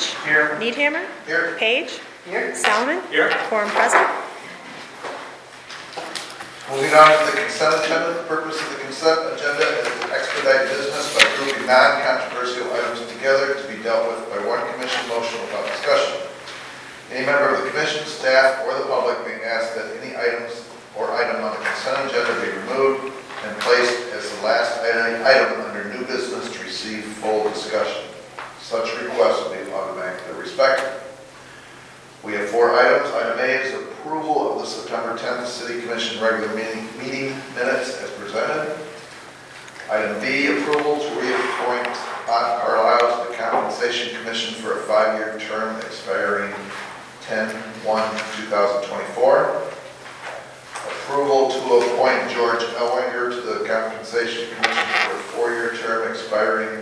Lynch. Here. Needhammer. Here. Page. Here. Salmon. Here. Quorum present. Moving on to the consent agenda. The purpose of the consent agenda is to expedite business by grouping non-controversial items together to be dealt with by one commission motion without discussion. Any member of the commission, staff, or the public may ask that any items or item on the consent agenda be removed and placed as the last item under new business to receive full discussion. Such requests will be automatically respected. We have 4 items. Item A is approval of the September 10th City Commission regular meeting minutes as presented. Item B, approval to reappoint Bob Carlisle to the Compensation Commission for a 5-year term expiring 10/1/2024. Approval to appoint George Elwinger to the Compensation Commission for a 4-year term expiring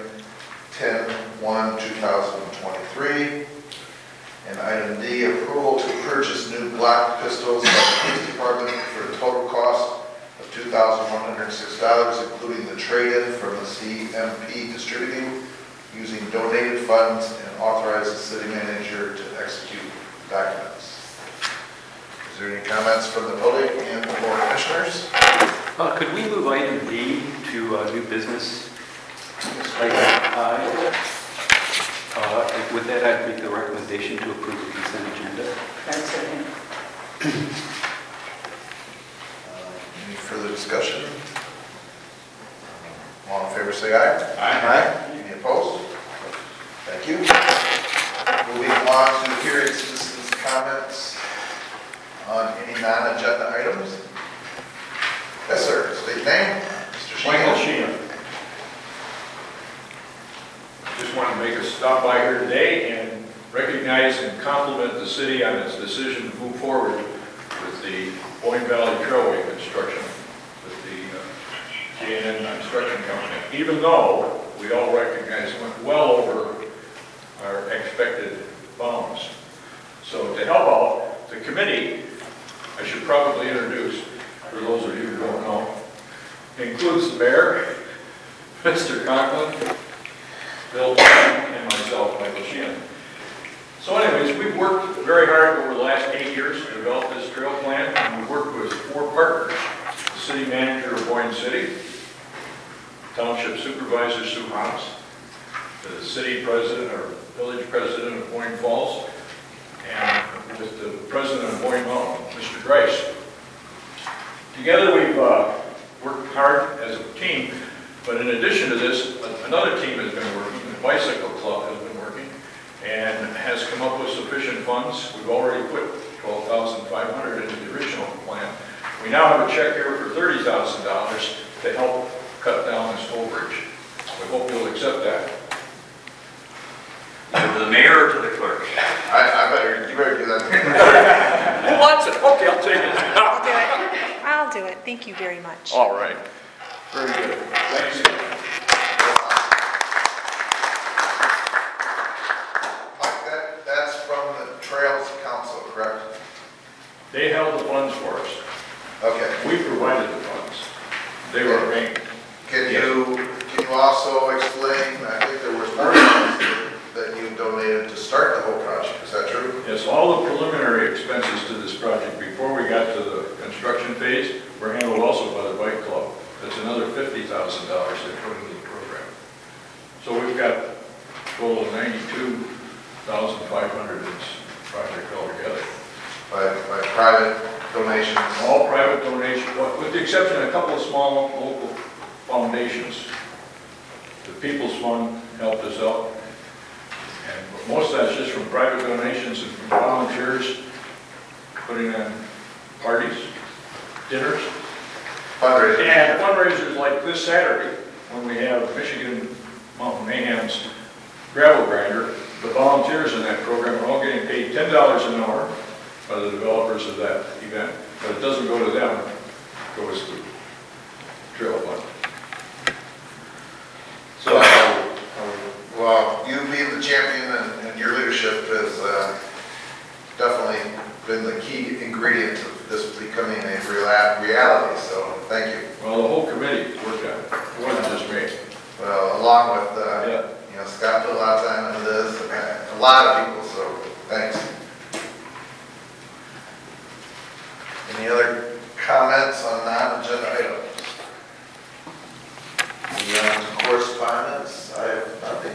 10/1/2023. And item D, approval to purchase new Glock pistols by the police department for a total cost of $2,106, including the trade-in from the CMP Distributing, using donated funds, and authorize the city manager to execute documents. Is there any comments from the public and the board commissioners? Could we move item D to new business? Item I. With that, I'd make the recommendation to approve the consent agenda. Any further discussion? All in favor say aye. Aye. Any opposed? Thank you. Moving on to hearing citizens' comments on any non-agenda items. Yes, sir. State name. Mr. Sheehan. Michael Sheehan. Just want to make a stop by here today and recognize and compliment the city on its decision to move forward with the Boyne Valley Trailway construction with the J&N Construction Company. Even though we all recognize it went well over our expected bounds. So to help out, the committee, I should probably introduce, for those of you who don't know, includes the mayor, Mr. Conklin, Bill, and myself, Michael Sheehan. So anyways, we've worked very hard over the last 8 years to develop this trail plan, and we've worked with 4 partners: the city manager of Boyne City, Township Supervisor Sue Hobbs, the city president or village president of Boyne Falls, and with the president of Boyne Mountain, Mr. Grice. Together we've worked hard as a team, but in addition to this, another team has been working. The Bicycle Club has been working and has come up with sufficient funds. We've already put $12,500 into the original plan. We now have a check here for $30,000 to help cut down this toll bridge. We hope you'll accept that. To the mayor or to the clerk? You better do that. Who wants it? Okay, I'll take it. I'll do it. I'll do it. Thank you very much. All right. Very good. Thanks. Mike, that's from the Trails Council, correct? They held the funds for us. Okay. We provided the funds. They were arranged. Can you also explain, I think there was more funds that you donated to start the whole project, is that true? Yes, all the preliminary expenses to this project before we got to the construction phase were handled also by the Bike Club. That's another $50,000 they put into the program. So we've got a total of $92,500 in this project altogether. By private donations? All private donations, with the exception of a couple of small local foundations. The People's Fund helped us out. But most of that's just from private donations and from volunteers putting on parties, dinners. Fundraisers. And fundraisers like this Saturday, when we have Michigan Mountain Mayhem's gravel grinder, the volunteers in that program are all getting paid $10 an hour by the developers of that event, but it doesn't go to them, it goes to Trail Fund. So, well, you being the champion and your leadership has definitely been the key ingredient to this becoming a reality, so thank you. Well, the whole committee worked on it. It wasn't just me. Well, along with Scott put a lot of time into this, and a lot of people, so thanks. Any other comments on non-agenda items? Moving on to correspondence, I have nothing.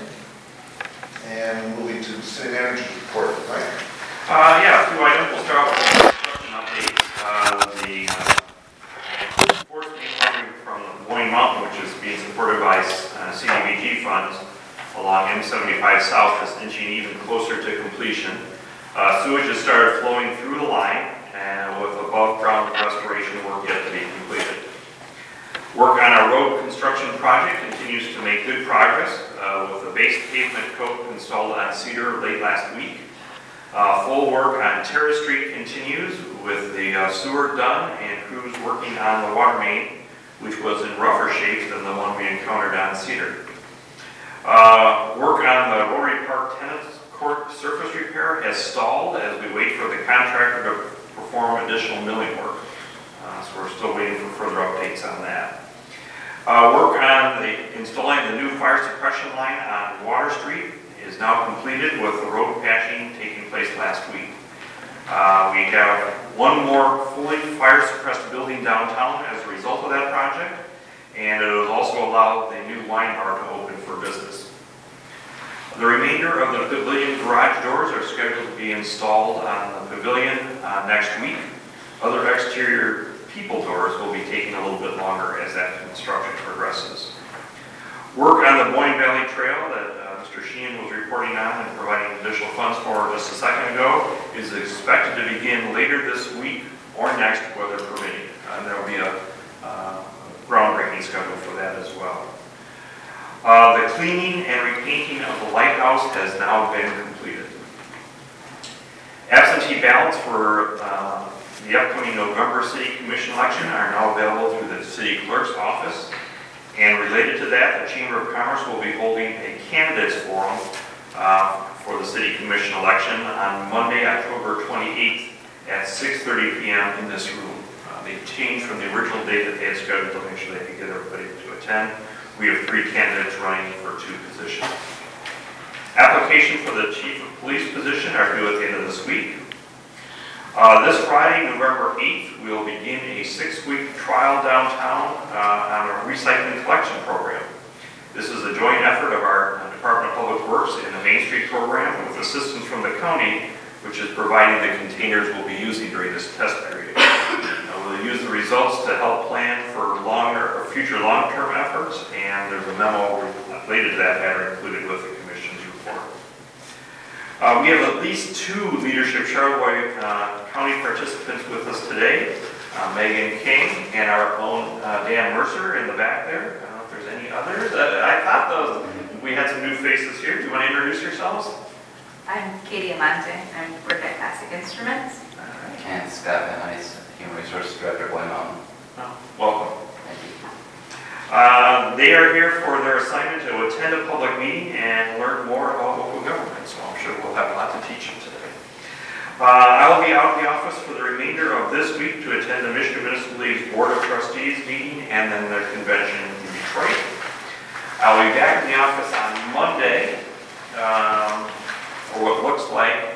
And moving to the city manager's report, Mike. Yeah, a few items. We'll start with the construction update. The fourth main line from Boyne Mountain, which is being supported by CDBG funds along M75 South, is inching even closer to completion. Sewage has started flowing through the line, and with above-ground restoration work yet to be completed. Work on our road construction project continues to make good progress with the base pavement coat installed on Cedar late last week. Full work on Terrace Street continues with the sewer done and crews working on the water main, which was in rougher shape than the one we encountered on Cedar. Work on the Rotary Park Tennis Court surface repair has stalled as we wait for the contractor to perform additional milling work. So we're still waiting for further updates on that. Work on installing the new fire suppression line on Water Street is now completed with the road patching taking place last week. We have one more fully fire suppressed building downtown as a result of that project, and it has also allowed the new wine bar to open for business. The remainder of the pavilion garage doors are scheduled to be installed on the pavilion next week. Other exterior people doors will be taking a little bit longer as that construction progresses. Work on the Boyne Valley Trail that Mr. Sheehan was reporting on and providing additional funds for just a second ago is expected to begin later this week or next, weather permitting. There will be a groundbreaking schedule for that as well. The cleaning and repainting of the lighthouse has now been completed. Absentee ballots for the upcoming November City Commission election are now available through the City Clerk's office. And related to that, the Chamber of Commerce will be holding a candidates forum for the City Commission election on Monday, October 28th at 6:30 p.m. in this room. They changed from the original date that they had scheduled to make sure they could get everybody to attend. We have 3 candidates running for 2 positions. Application for the Chief of Police position are due at the end of this week. This Friday, November 8th, we will begin a 6-week trial downtown on a recycling collection program. This is a joint effort of our Department of Public Works and the Main Street program with assistance from the county, which is providing the containers we'll be using during this test period. We'll use the results to help plan for future long-term efforts, and there's a memo related to that matter included with the Commission's report. We have at least 2 Leadership Charlevoix County participants with us today, Megan King and our own Dan Mercer in the back there. I don't know if there's any others. I thought we had some new faces here. Do you want to introduce yourselves? I'm Katie Amante. I work at Classic Instruments. All right. And Scott Van Heist, Human Resources Director, Boyne Mountain. Welcome. Thank you. They are here for their assignment to attend a public meeting and learn more about local government, so I'm sure we'll have a lot to teach them today. I will be out of the office for the remainder of this week to attend the Michigan Municipal League's Board of Trustees meeting and then their convention in Detroit. I'll be back in the office on Monday for what looks like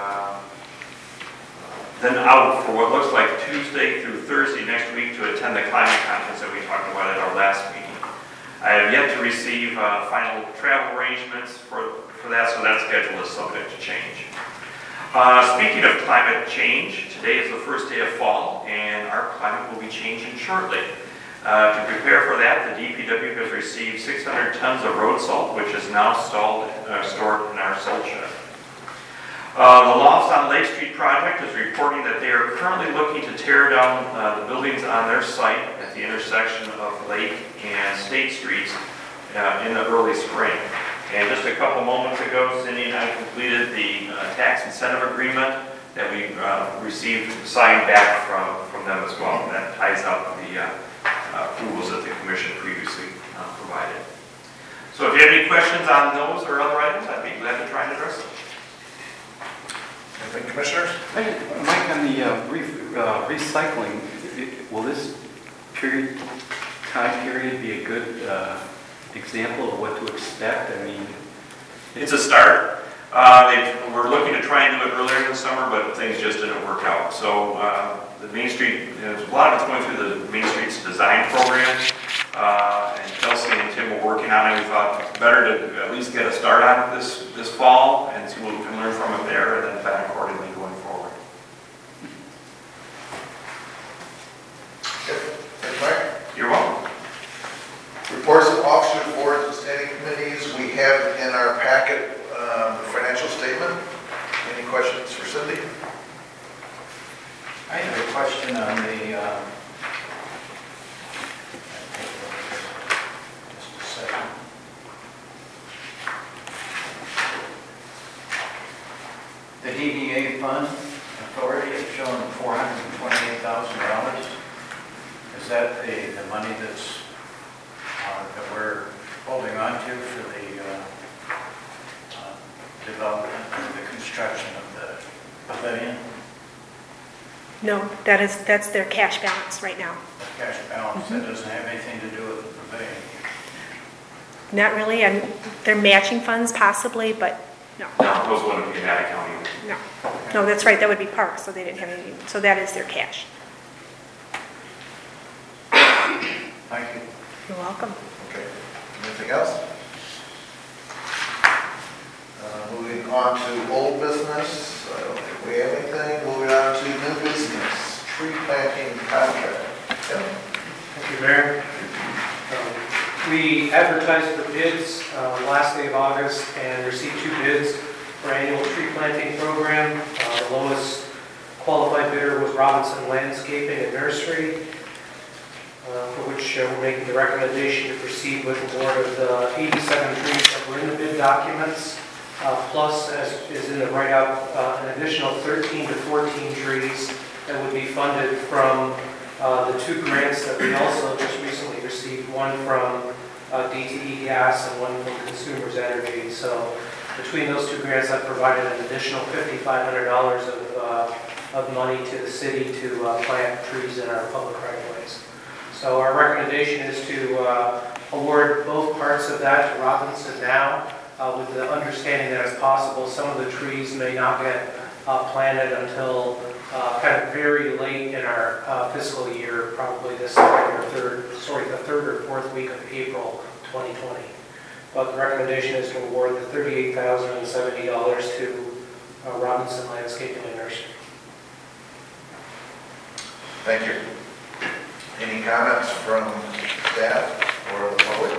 then out for what looks like Tuesday through Thursday next week to attend the climate conference that we talked about at our last meeting. I have yet to receive final travel arrangements for that, so that schedule is subject to change. Speaking of climate change, today is the first day of fall, and our climate will be changing shortly. To prepare for that, the DPW has received 600 tons of road salt, which is now stored in our salt shed. The Lofts on Lake Street project is reporting that they are currently looking to tear down the buildings on their site at the intersection of Lake and State Streets in the early spring. And just a couple moments ago, Cindy and I completed the tax incentive agreement that we received signed back from them as well. And that ties up the approvals that the Commission previously provided. So if you have any questions on those or other items, I'd be glad to try and address them. Anything, Commissioners? Mike, on the recycling, will this time period be a good example of what to expect? I mean, It's a start. We're looking to try and do it earlier in the summer, but things just didn't work out. So the Main Street, a lot of it's going through the Main Street's design program, and Kelsey and Tim were working on it. We thought better to at least get a start on it this fall and see what we can learn from it there, and then plan accordingly going forward. Thank you, Mike. You're welcome. Reports of officers, boards, and standing committees. We have in our packet the financial statement. Any questions for Cindy? I have a question on the, just a second. The DDA fund authority is showing $428,000. Is that the money that's, that we're holding on to for the development or the construction of the pavilion? No, that's their cash balance right now. The cash balance, that doesn't have anything to do with the pavilion. Not really, and they're matching funds possibly, but no. No, those wouldn't be in that account either. No, no, that's right, that would be parks, so they didn't have any, so that is their cash. Thank you. You're welcome. Okay. Anything else? Moving on to old business. I don't think we have anything. Moving on to new business. Tree planting contract. Yep. Thank you, Mayor. We advertised for bids last day of August and received 2 bids for annual tree planting program. The lowest qualified bidder was Robinson Landscaping and Nursery, for which we're making the recommendation to proceed with award of the 87 trees that were in the bid documents, plus, as is in the write-up, an additional 13 to 14 trees that would be funded from the 2 grants that we also just recently received, one from DTE Gas and one from Consumers Energy. So between those 2 grants, that provided an additional $5,500 of money to the city to plant trees in our public right-of-ways. So our recommendation is to award both parts of that to Robinson now, with the understanding that it's possible some of the trees may not get planted until kind of very late in our fiscal year, probably the third or fourth week of April 2020. But the recommendation is to award the $38,070 to Robinson Landscaping and Nursery. Thank you. Any comments from staff or the public?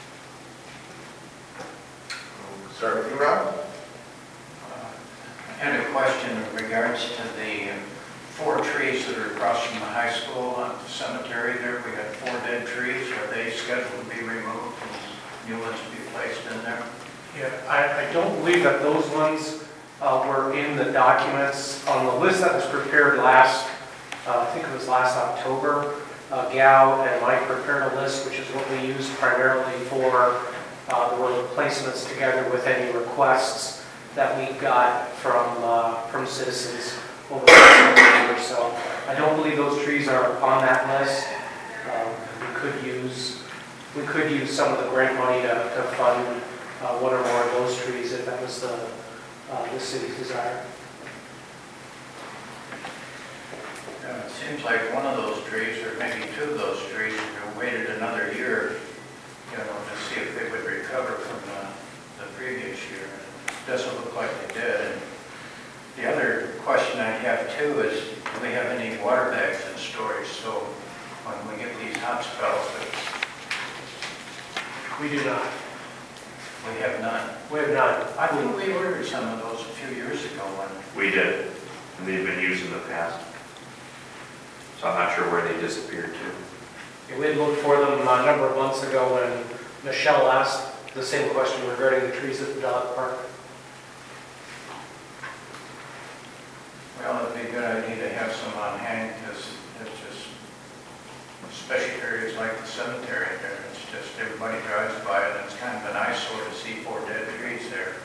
We'll start with you, Rob. I had a question in regards to the 4 trees that are across from the high school on the cemetery there. We got 4 dead trees. Are they scheduled to be removed and new ones to be placed in there? Yeah, I don't believe that those ones were in the documents. On the list that was prepared last, I think it was last October, Gal and Mike prepared a list, which is what we use primarily for the replacements together with any requests that we got from citizens over the last year or so. I don't believe those trees are on that list. We could use some of the grant money to fund one or more of those trees if that was the city's desire. It seems like one of those trees, or maybe 2 of those trees, if we waited another year, to see if they would recover from the previous year. It doesn't look like they did. And the other question I have too is, do we have any water bags in storage? So when we get these hot spells, We do not. we have none. We have none. I think we ordered some of those a few years ago when We did, and they've been used in the past. So I'm not sure where they disappeared to. We had looked for them a number of months ago when Michelle asked the same question regarding the trees at the dog park. Well, it'd be a good idea to have some on hand because it's just, especially areas like the cemetery there, it's just everybody drives by it and it's kind of an eyesore to see 4 dead trees there.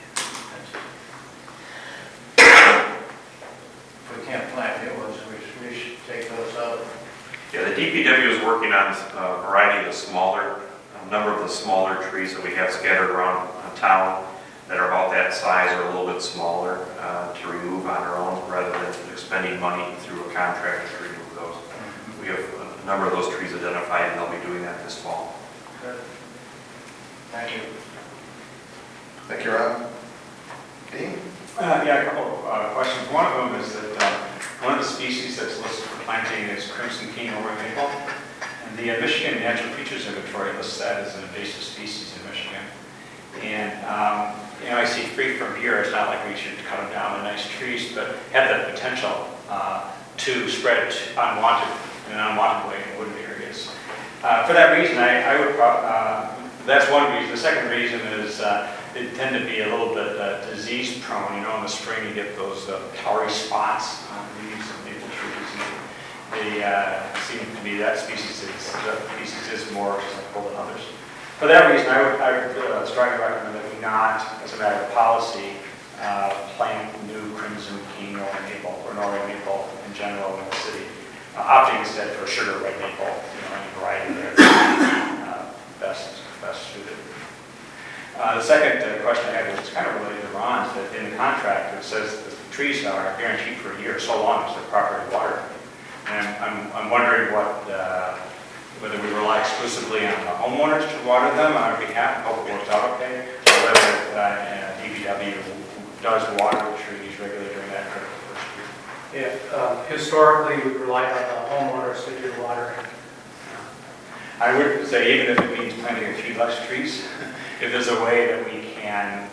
If we can't plant new ones, we should take those out. Yeah, the DPW is working on a number of the smaller trees that we have scattered around town. that are about that size or a little bit smaller to remove on our own rather than expending money through a contractor to remove those. We have a number of those trees identified, and they'll be doing that this fall. Good. Thank you. Thank you, Ron. Dean? Yeah, a couple of questions. One of them is that one of the species that's listed for planting is crimson king or maple. And the Michigan Natural Features Inventory lists that as an invasive species in Michigan. And, I see free from here, it's not like we should cut them down to nice trees, but have the potential to spread in an unwanted way in wooded areas. For that reason, I would, that's one reason. The second reason is they tend to be a little bit disease prone. In the spring you get those tarry spots on leaves of maple trees. And they seem to be that species is more susceptible than others. For that reason, I would strongly recommend that we not, as a matter of policy, plant new crimson king or maple or Norway maple in general in the city, opting instead for sugar red maple, any variety there best suited. The second question I had was kind of related to Ron's, that in the contract it says that the trees are guaranteed for a year so long as they're properly watered. And I'm wondering whether we rely exclusively on the homeowners to water them on our behalf, hope it works out okay, or whether DPW does water the trees regularly during that critical first year. Yeah, historically, we relied on the homeowners to do the watering. I would say even if it means planting a few less trees, if there's a way that we can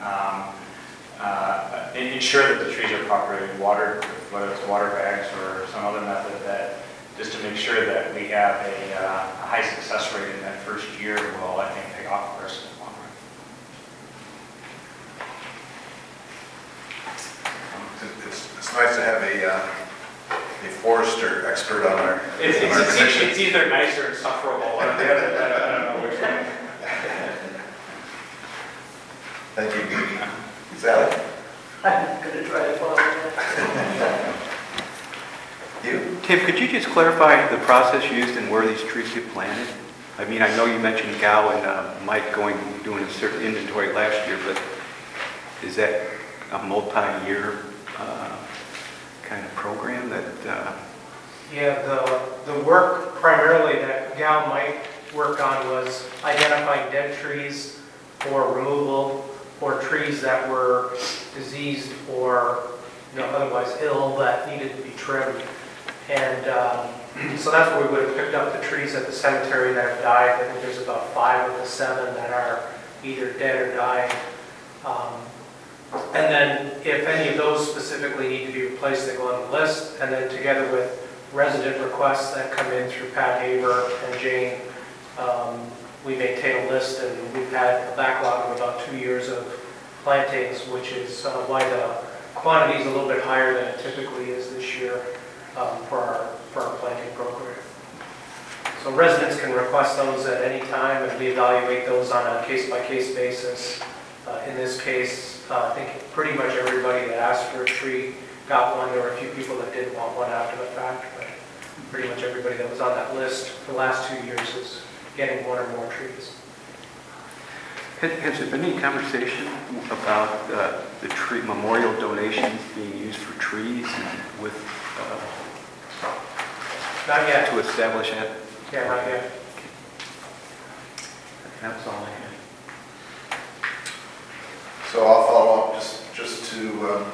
ensure that the trees are properly watered, whether it's water bags or some other method, that just to make sure that we have a high success rate in that first year will, I think, pay off for us in the long run. It's nice to have a forester expert on our commission. It's either nice or insufferable. I don't know which one. Thank you. Sally? I'm going to try to follow that. You? Tim, could you just clarify the process used and where these trees get planted? I mean, I know you mentioned Gal and Mike doing a certain inventory last year, but is that a multi-year kind of program that? Yeah, the work primarily that Gal Mike worked on was identifying dead trees for removal, or trees that were diseased or otherwise ill that needed to be trimmed. And so that's where we would have picked up the trees at the cemetery that have died. I think there's about 5 of the 7 that are either dead or dying. And then if any of those specifically need to be replaced, they go on the list. And then together with resident requests that come in through Pat Haber and Jane, we maintain a list, and we've had a backlog of about 2 years of plantings, which is why the quantity is a little bit higher than it typically is this year for our planting program. So residents can request those at any time, and we evaluate those on a case-by-case basis. In this case, I think pretty much everybody that asked for a tree got one. There were a few people that didn't want one after the fact, but pretty much everybody that was on that list for the last 2 years is getting 1 or more trees. Has there been any conversation about the tree memorial donations being used for trees and with Not yet. to establish that? Yeah, not yet. That's all I had. So I'll follow up just to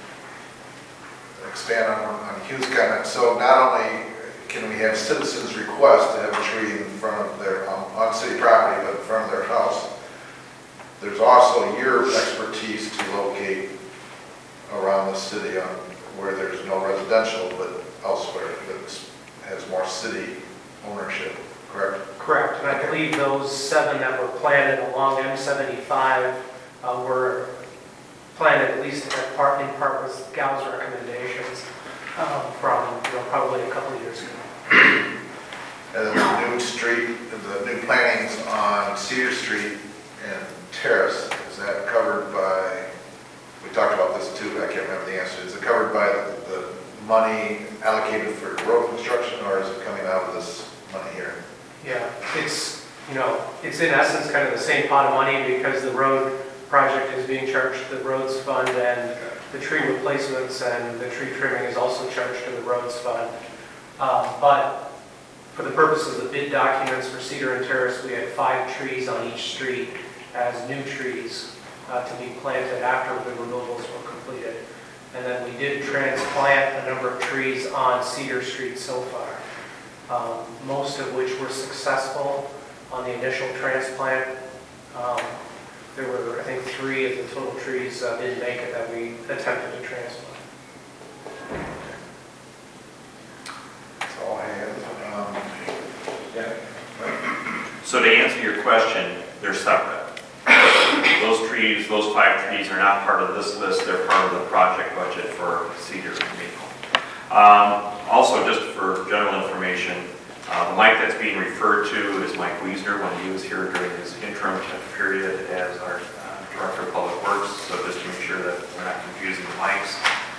expand on Hugh's comment. So not only can we have citizens request to have a tree in front of their, on city property, but in front of their house, there's also your expertise to locate around the city on where there's no residential, but elsewhere that has more city ownership, correct? Correct. And I believe those 7 that were planted along M75 were planted at least in part with Gal's recommendations from probably a couple of years ago. And then the new plantings on Cedar Street and Terrace, is that covered by, we talked about this too, I can't remember the answer, is it covered by the money allocated for road construction, or is it coming out of this money here? Yeah, it's in essence kind of the same pot of money, because the road project is being charged to the roads fund, and the tree replacements and the tree trimming is also charged to the roads fund. But for the purposes of the bid documents for Cedar and Terrace, we had 5 trees on each street as new trees to be planted after the removals were completed. And then we did transplant a number of trees on Cedar Street so far, most of which were successful on the initial transplant. There were, I think, 3 of the total trees didn't make it that we attempted to transplant. That's all I have. So to answer your question, they're separate. Those trees, those 5 trees are not part of this list. They're part of the project budget for Cedar and Maple. Also, just for general information, the Mike that's being referred to is Mike Wiesner when he was here during his interim period as our Director of Public Works, so just to make sure that we're not confusing the Mikes.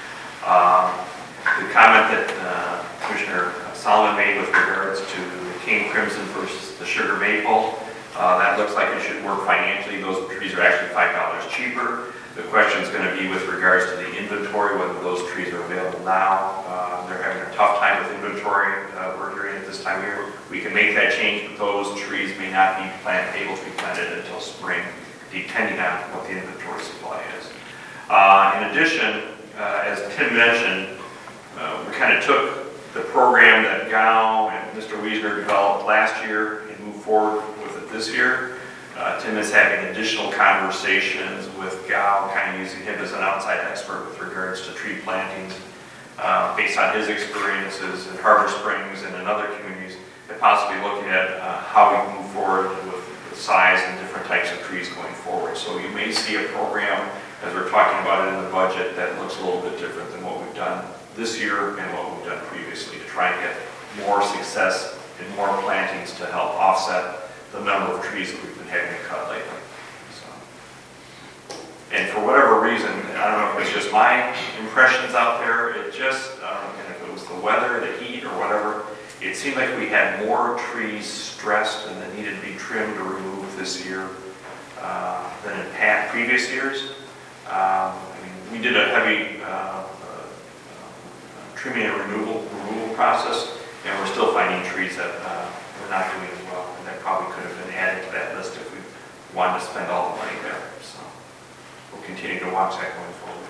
The comment that Commissioner Solomon made with regards to the King Crimson versus the Sugar Maple, that looks like it should work financially. Those trees are actually $5 cheaper. The question is going to be with regards to the inventory, whether those trees are available now. They're having a tough time with inventory. We're hearing at this time of year. We can make that change, but those trees may not be able to be planted until spring, depending on what the inventory supply is. In addition, as Tim mentioned, we kind of took the program that Gao and Mr. Wiesner developed last year and moved forward with it this year. Tim is having additional conversations with Gao, kind of using him as an outside expert with regards to tree plantings, based on his experiences in Harbor Springs and in other communities, and possibly looking at how we move forward with size and different types of trees going forward. So you may see a program, as we're talking about it in the budget, that looks a little bit different than what we've done this year and what we've done previously to try and get more success and more plantings to help offset the number of trees that we've been having to cut lately. So, and for whatever reason, I don't know if it's just my impressions out there, it just, and if it was the weather, the heat, or whatever, it seemed like we had more trees stressed and that needed to be trimmed or removed this year than in previous years. I mean, we did a heavy trimming and removal process, and we're still finding trees that we're not doing as well, and that probably could have been added to that list if we wanted to spend all the money there. So we'll continue to watch that going forward.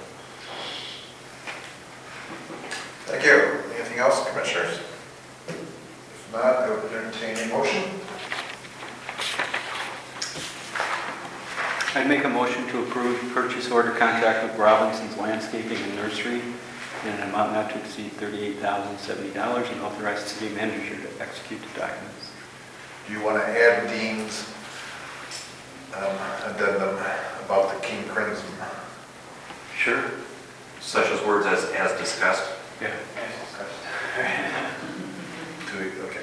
Thank you. Anything else, Commissioners? If not, I would entertain a motion. I'd make a motion to approve purchase order contract with Robinson's Landscaping and Nursery in an amount not to exceed $38,070 and authorize the city manager to execute the documents. Do you want to add Dean's addendum about the King Crimson? Sure. Such as words as discussed. Yeah. Okay.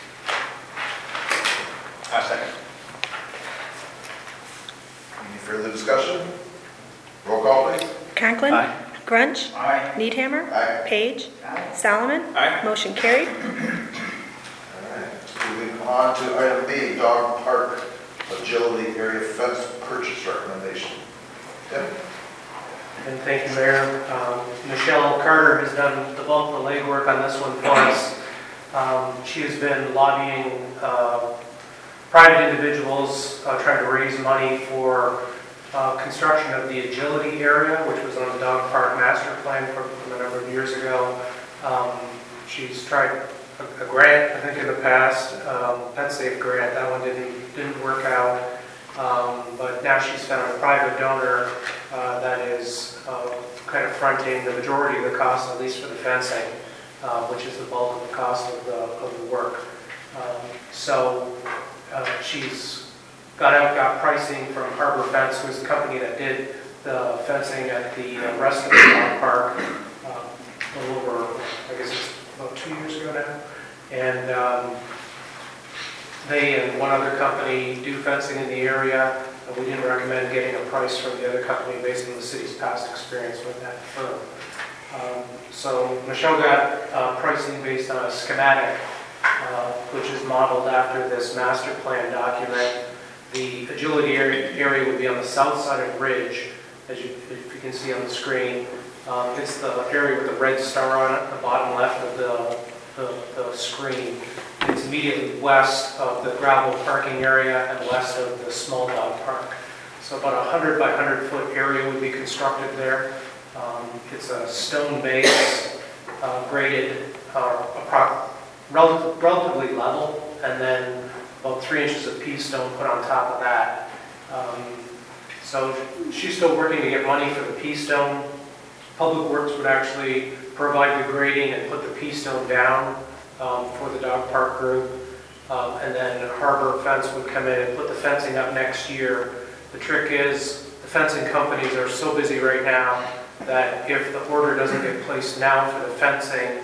Second. Any further discussion? Roll call, please. Conklin. Aye. Grunch. Aye. Needhammer. Aye. Page. Aye. Solomon. Aye. Motion carried. All right. Moving on to item B, Dog Park Agility Area Fence Purchase Recommendation. Tim? And thank you, Mayor. Michelle Carter has done the bulk of the legwork on this one for us. She has been lobbying private individuals trying to raise money for construction of the Agility area, which was on the Dog Park Master Plan from a number of years ago. She's tried a grant, I think, in the past, Pet Safe grant. That one didn't work out. But now she's found a private donor that is kind of fronting the majority of the cost, at least for the fencing, which is the bulk of the cost of the work. So she's got pricing from Harbor Fence, who's the company that did the fencing at the rest of the dog park a little over, I guess it's about 2 years ago now. And they and one other company do fencing in the area. We didn't recommend getting a price from the other company based on the city's past experience with that firm. So Michelle got pricing based on a schematic, which is modeled after this master plan document. The agility area would be on the south side of Ridge, if you can see on the screen. It's the area with the red star on it, the bottom left of the screen. It's immediately west of the gravel parking area and west of the small dog park. So about 100 by 100 foot area would be constructed there. It's a stone base, graded, relatively level, and then about 3 inches of pea stone put on top of that. So she's still working to get money for the pea stone. Public Works would actually provide the grading and put the pea stone down for the dog park group. And then Harbor Fence would come in and put the fencing up next year. The trick is the fencing companies are so busy right now that if the order doesn't get placed now for the fencing,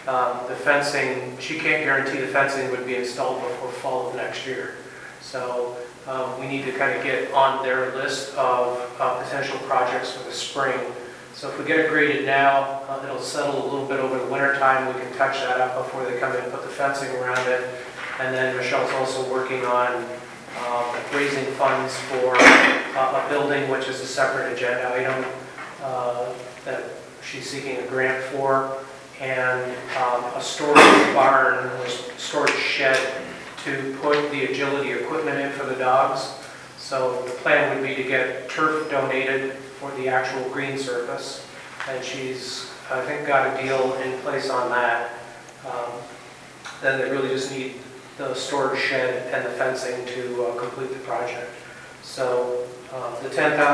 she can't guarantee the fencing would be installed before fall of next year. So we need to kind of get on their list of potential projects for the spring. So if we get it graded now, it'll settle a little bit over the winter time. We can touch that up before they come in and put the fencing around it. And then Michelle's also working on raising funds for a building, which is a separate agenda item that she's seeking a grant for, and a storage barn or storage shed to put the agility equipment in for the dogs. So the plan would be to get turf donated for the actual green surface, and she's, I think, got a deal in place on that. Then they really just need the storage shed and the fencing to complete the project. So the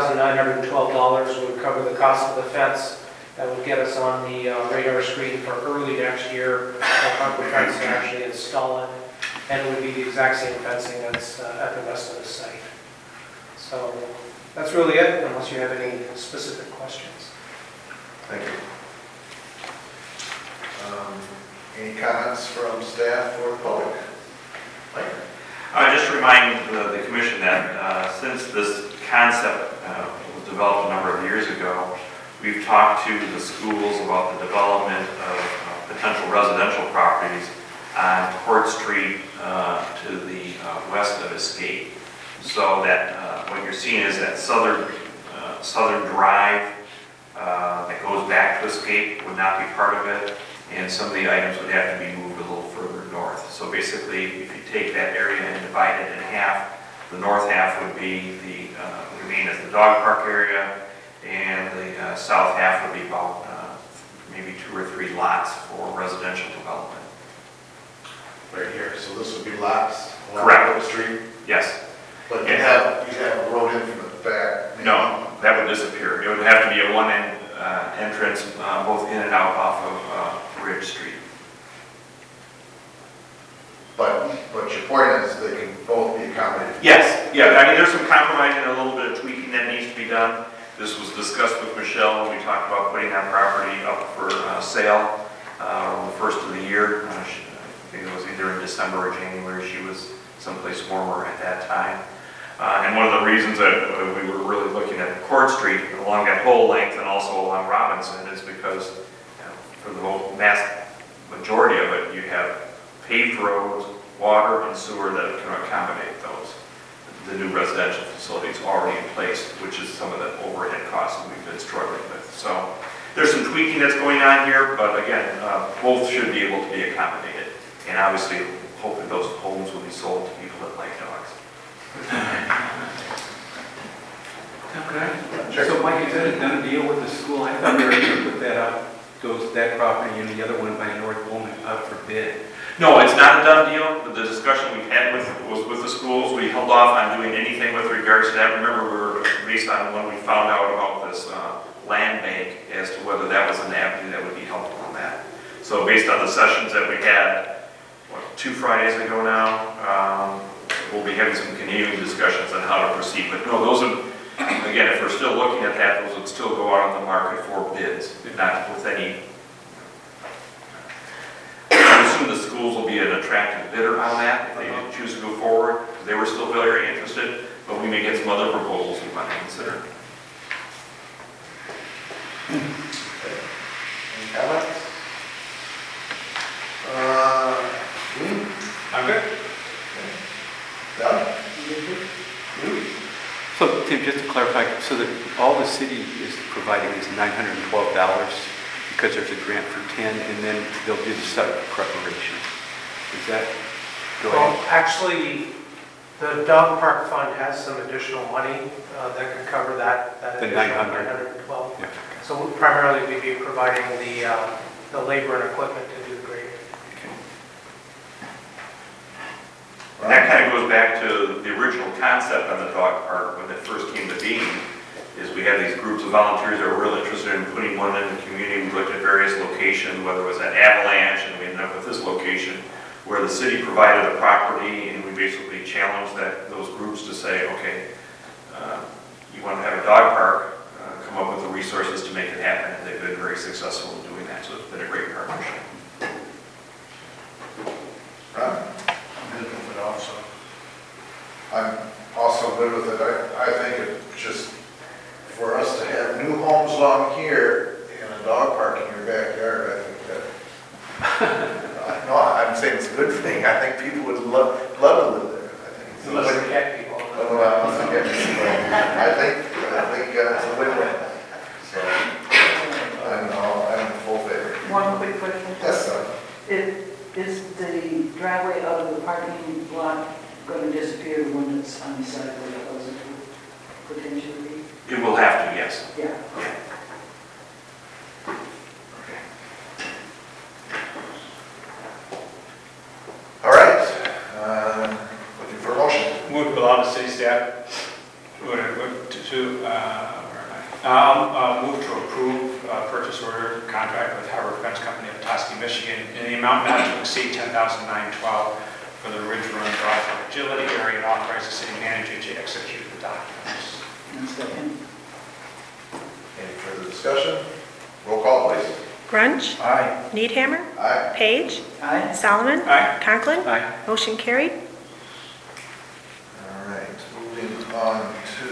$10,912 would cover the cost of the fence. That would get us on the radar screen for early next year for Harbor Fence to actually install it, and it would be the exact same fencing that's at the rest of the site. So that's really it, unless you have any specific questions. Thank you. Any comments from staff or the public? Mike? I just remind the commission that since this concept was developed a number of years ago, we've talked to the schools about the development of potential residential properties on Court Street to the west of Escape. So that what you're seeing is that southern drive that goes back to Escape would not be part of it, and some of the items would have to be moved a little further north. So basically, if you take that area and divide it in half, the north half would be remain as the dog park area, and the south half would be about maybe 2 or 3 lots for residential development. Right here, so this would be lots along Correct. Court Street? Yes. But you have a road in from the back? maybe? No, that would disappear. It would have to be a one-end entrance, both in and out off of Ridge Street. But your point is they can both be accommodated? Yes, yeah, I mean, there's some compromising and a little bit of tweaking that needs to be done. This was discussed with Michelle when we talked about putting that property up for sale the first of the year. I think it was either in December or January. She was someplace warmer at that time. And one of the reasons that we were really looking at Court Street along that whole length and also along Robinson is because for the vast majority of it, you have paved roads, water, and sewer that can accommodate those. The new residential facilities already in place, which is some of the overhead costs that we've been struggling with. So there's some tweaking that's going on here, but again, both should be able to be accommodated. And obviously, hopefully those homes will be sold to people that like dogs. Okay. So Mike, is that a done deal with the school? I thought we were going to put that up, that property and the other one by North Bowman out for bid. No, it's not a done deal. The discussion we had was with the schools. We held off on doing anything with regards to that. Remember, we were based on when we found out about this land bank as to whether that was an avenue that would be helpful on that. So based on the sessions that we had, 2 Fridays ago now, we'll be having some continuing discussions on how to proceed. But no, those would, again, if we're still looking at that, those would still go out on the market for bids, if not with any. I assume the schools will be an attractive bidder on that if they choose to go forward. They were still very interested, but we may get some other proposals we might consider. Any comments? I'm good. Doug? Tim, just to clarify, so that all the city is providing is $912 because there's a grant for 10, and then they'll do the site preparation. Is that, go Well, ahead. actually, the dog park fund has some additional money that could cover that The additional 900. 912. Yeah. So primarily, we'd be providing the labor and equipment to do the grading. And that kind of goes back to the original concept on the dog park when it first came to being, is we had these groups of volunteers that were real interested in putting one in the community. We looked at various locations, whether it was at Avalanche, and we ended up with this location, where the city provided a property, and we basically challenged those groups to say, okay, you want to have a dog park, come up with the resources to make it happen, and they've been very successful in doing that, so it's been a great partnership. Ron? I'm good with it also. I'm also good with it. I think it just, for us to have new homes along here and a dog park in your backyard, I think that, no, I'm saying it's a good thing. I think people would love to live there. I think it's a Unless win. the cat people. I think it's a win-win. So, I'm in full favor. One quick question. Yes, sir. Is the driveway out of the parking lot going to disappear when it's on the side where it was potentially? It will have to, yes. Yeah. All right. Looking for a motion. Move to allow the city staff I'll move to approve purchase order contract with Harbor Fence Company of Petoskey, Michigan in the amount not to exceed $10,912 for the Ridge Run Drive Agility area and authorize the city manager to execute the documents. And second. Any further discussion? Roll call, please. Grunch, Aye. Needhammer, Aye. Page, Aye. Solomon, Aye. Conklin. Aye. Motion carried. All right, moving on to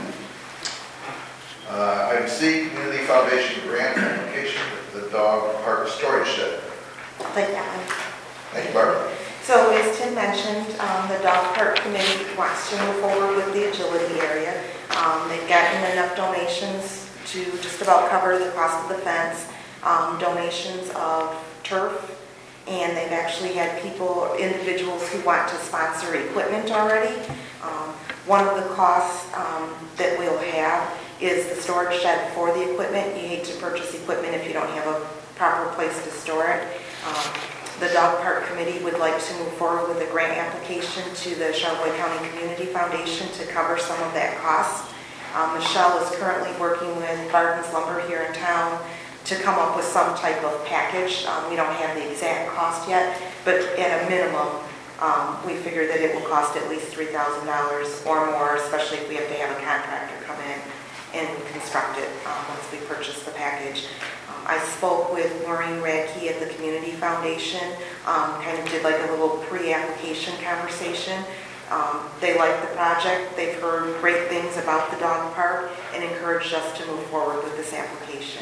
item C, Community Foundation Grant Application for the Dog Park Storage Shed. I'll take that one. Thank you, Barbara. So as Tim mentioned, the dog park committee wants to move forward with the agility area. They've gotten enough donations to just about cover the cost of the fence, donations of turf, and they've actually had individuals who want to sponsor equipment already. One of the costs that we'll have is the storage shed for the equipment. You hate to purchase equipment if you don't have a proper place to store it. The Dog Park Committee would like to move forward with a grant application to the Charlevoix County Community Foundation to cover some of that cost. Michelle is currently working with Barton's Lumber here in town to come up with some type of package. We don't have the exact cost yet, but at a minimum, we figure that it will cost at least $3,000 or more, especially if we have to have a contractor come in and construct it once we purchase the package. I spoke with Maureen Radke at the Community Foundation, kind of did like a little pre-application conversation. They like the project, they've heard great things about the dog park and encouraged us to move forward with this application.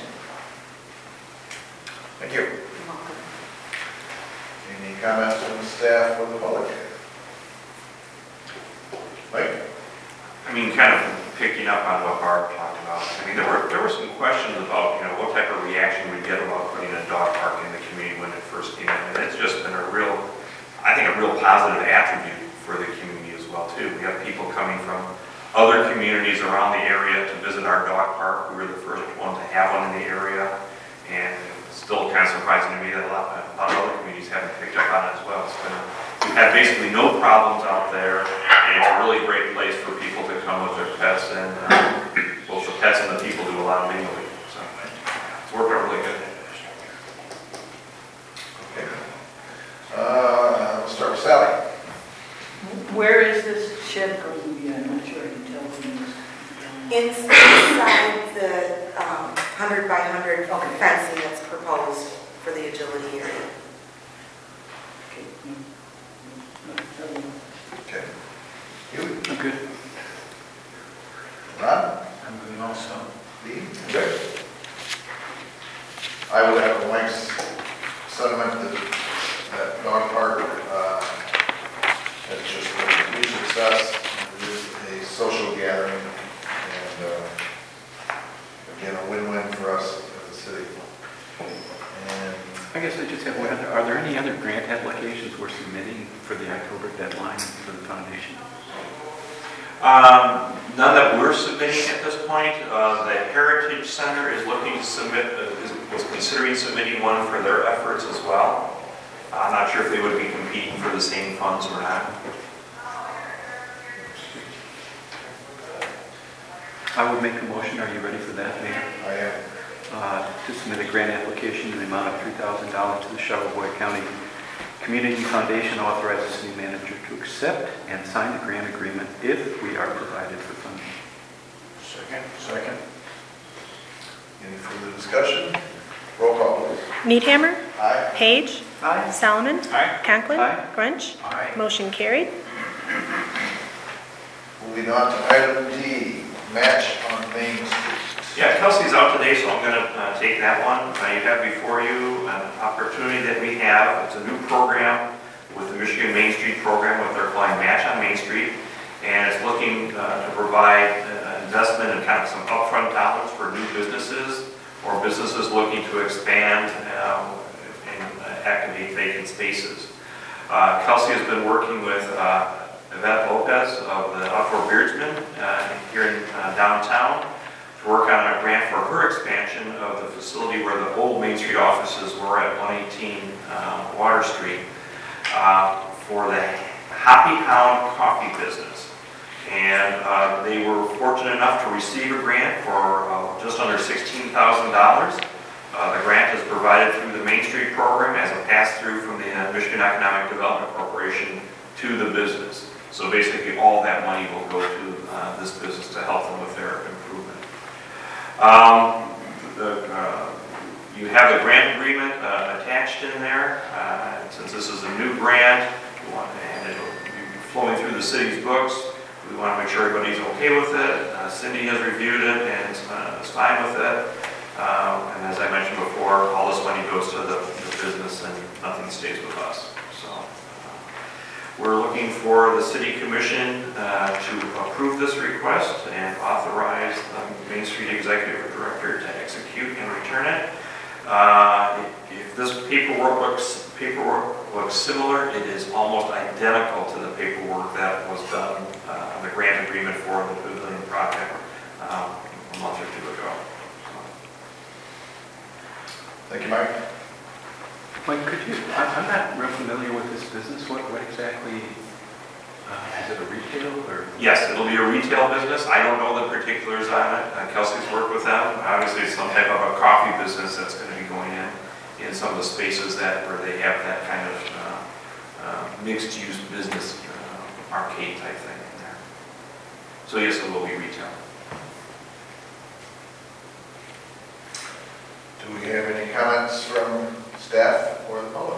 Thank you. You're welcome. Any comments from the staff or the public? Mike? I mean, kind of picking up on what Barb talked about. I mean, there were some questions about, what type of reaction we get about putting a dog park in the community when it first came in. And it's just been a real positive attribute for the community as well, too. We have people coming from other communities around the area to visit our dog park. We were the first one to have one in the area. And it's still kind of surprising to me that a lot of other communities haven't picked up on it as well. We've had basically no problems out there, and it's a really great place for people to come with their pets, and both the pets and the people do a lot of mingling. So it's worked out really good. Okay. We'll start with Sally. Where is this shed going to be? I'm not sure I can tell from this. Inside the 100 by 100 fencing that's proposed for the agility area. Okay. You? I'm good. Ron? I'm good also. Lee? Good. I would have Mike's sentiment that dog park has just been a huge success. It is a social gathering. I just have one other, are there any other grant applications we're submitting for the October deadline for the foundation? None that we're submitting at this point. The Heritage Center is looking to submit, was considering submitting one for their efforts as well. I'm not sure if they would be competing for the same funds or not. I would make a motion. Are you ready for that, Mayor? I am. To submit a grant application in the amount of $3,000 to the Charlevoix County Community Foundation, authorizes the city manager to accept and sign the grant agreement if we are provided for funding. Second. Any further discussion? Roll call, please. Needhammer. Aye. Page. Aye. Solomon. Aye. Conklin. Aye. Grunch. Aye. Motion carried. Moving on to item D, match on Main Street. Yeah, Kelsey's out today, so I'm going to take that one. You have before you an opportunity that we have. It's a new program with the Michigan Main Street program, what they're calling Match on Main Street. And it's looking to provide investment and kind of some upfront dollars for new businesses or businesses looking to expand and activate vacant spaces. Kelsey has been working with Yvette Lopez of the Outdoor Beardsman here in downtown to work on a grant for her expansion of the facility where the old Main Street offices were at 118 Water Street for the Hoppy Hound coffee business. And they were fortunate enough to receive a grant for just under $16,000. The grant is provided through the Main Street program as a pass-through from the Michigan Economic Development Corporation to the business. So basically all that money will go to this business to help them with their improvement. You have the grant agreement attached in there. Since this is a new grant and it will be flowing through the city's books, we want to make sure everybody's okay with it. Cindy has reviewed it and is fine with it. And as I mentioned before, all this money goes to the business and nothing stays with us. So we're looking for the city commission to approve this request and authorize the Main Street Executive Director to execute and return it. If this paperwork looks similar, it is almost identical to the paperwork that was done on the grant agreement for the pavilion project a month or two ago. Thank you, Mike. Mike, I'm not real familiar with this business. What exactly, is it a retail or? Yes, it'll be a retail business. I don't know the particulars on it. Kelsey's worked with them. Obviously, it's some type of a coffee business that's going to be going in some of the spaces where they have that kind of mixed-use business arcade type thing in there. So yes, it will be retail. Do we have any comments from staff or the public?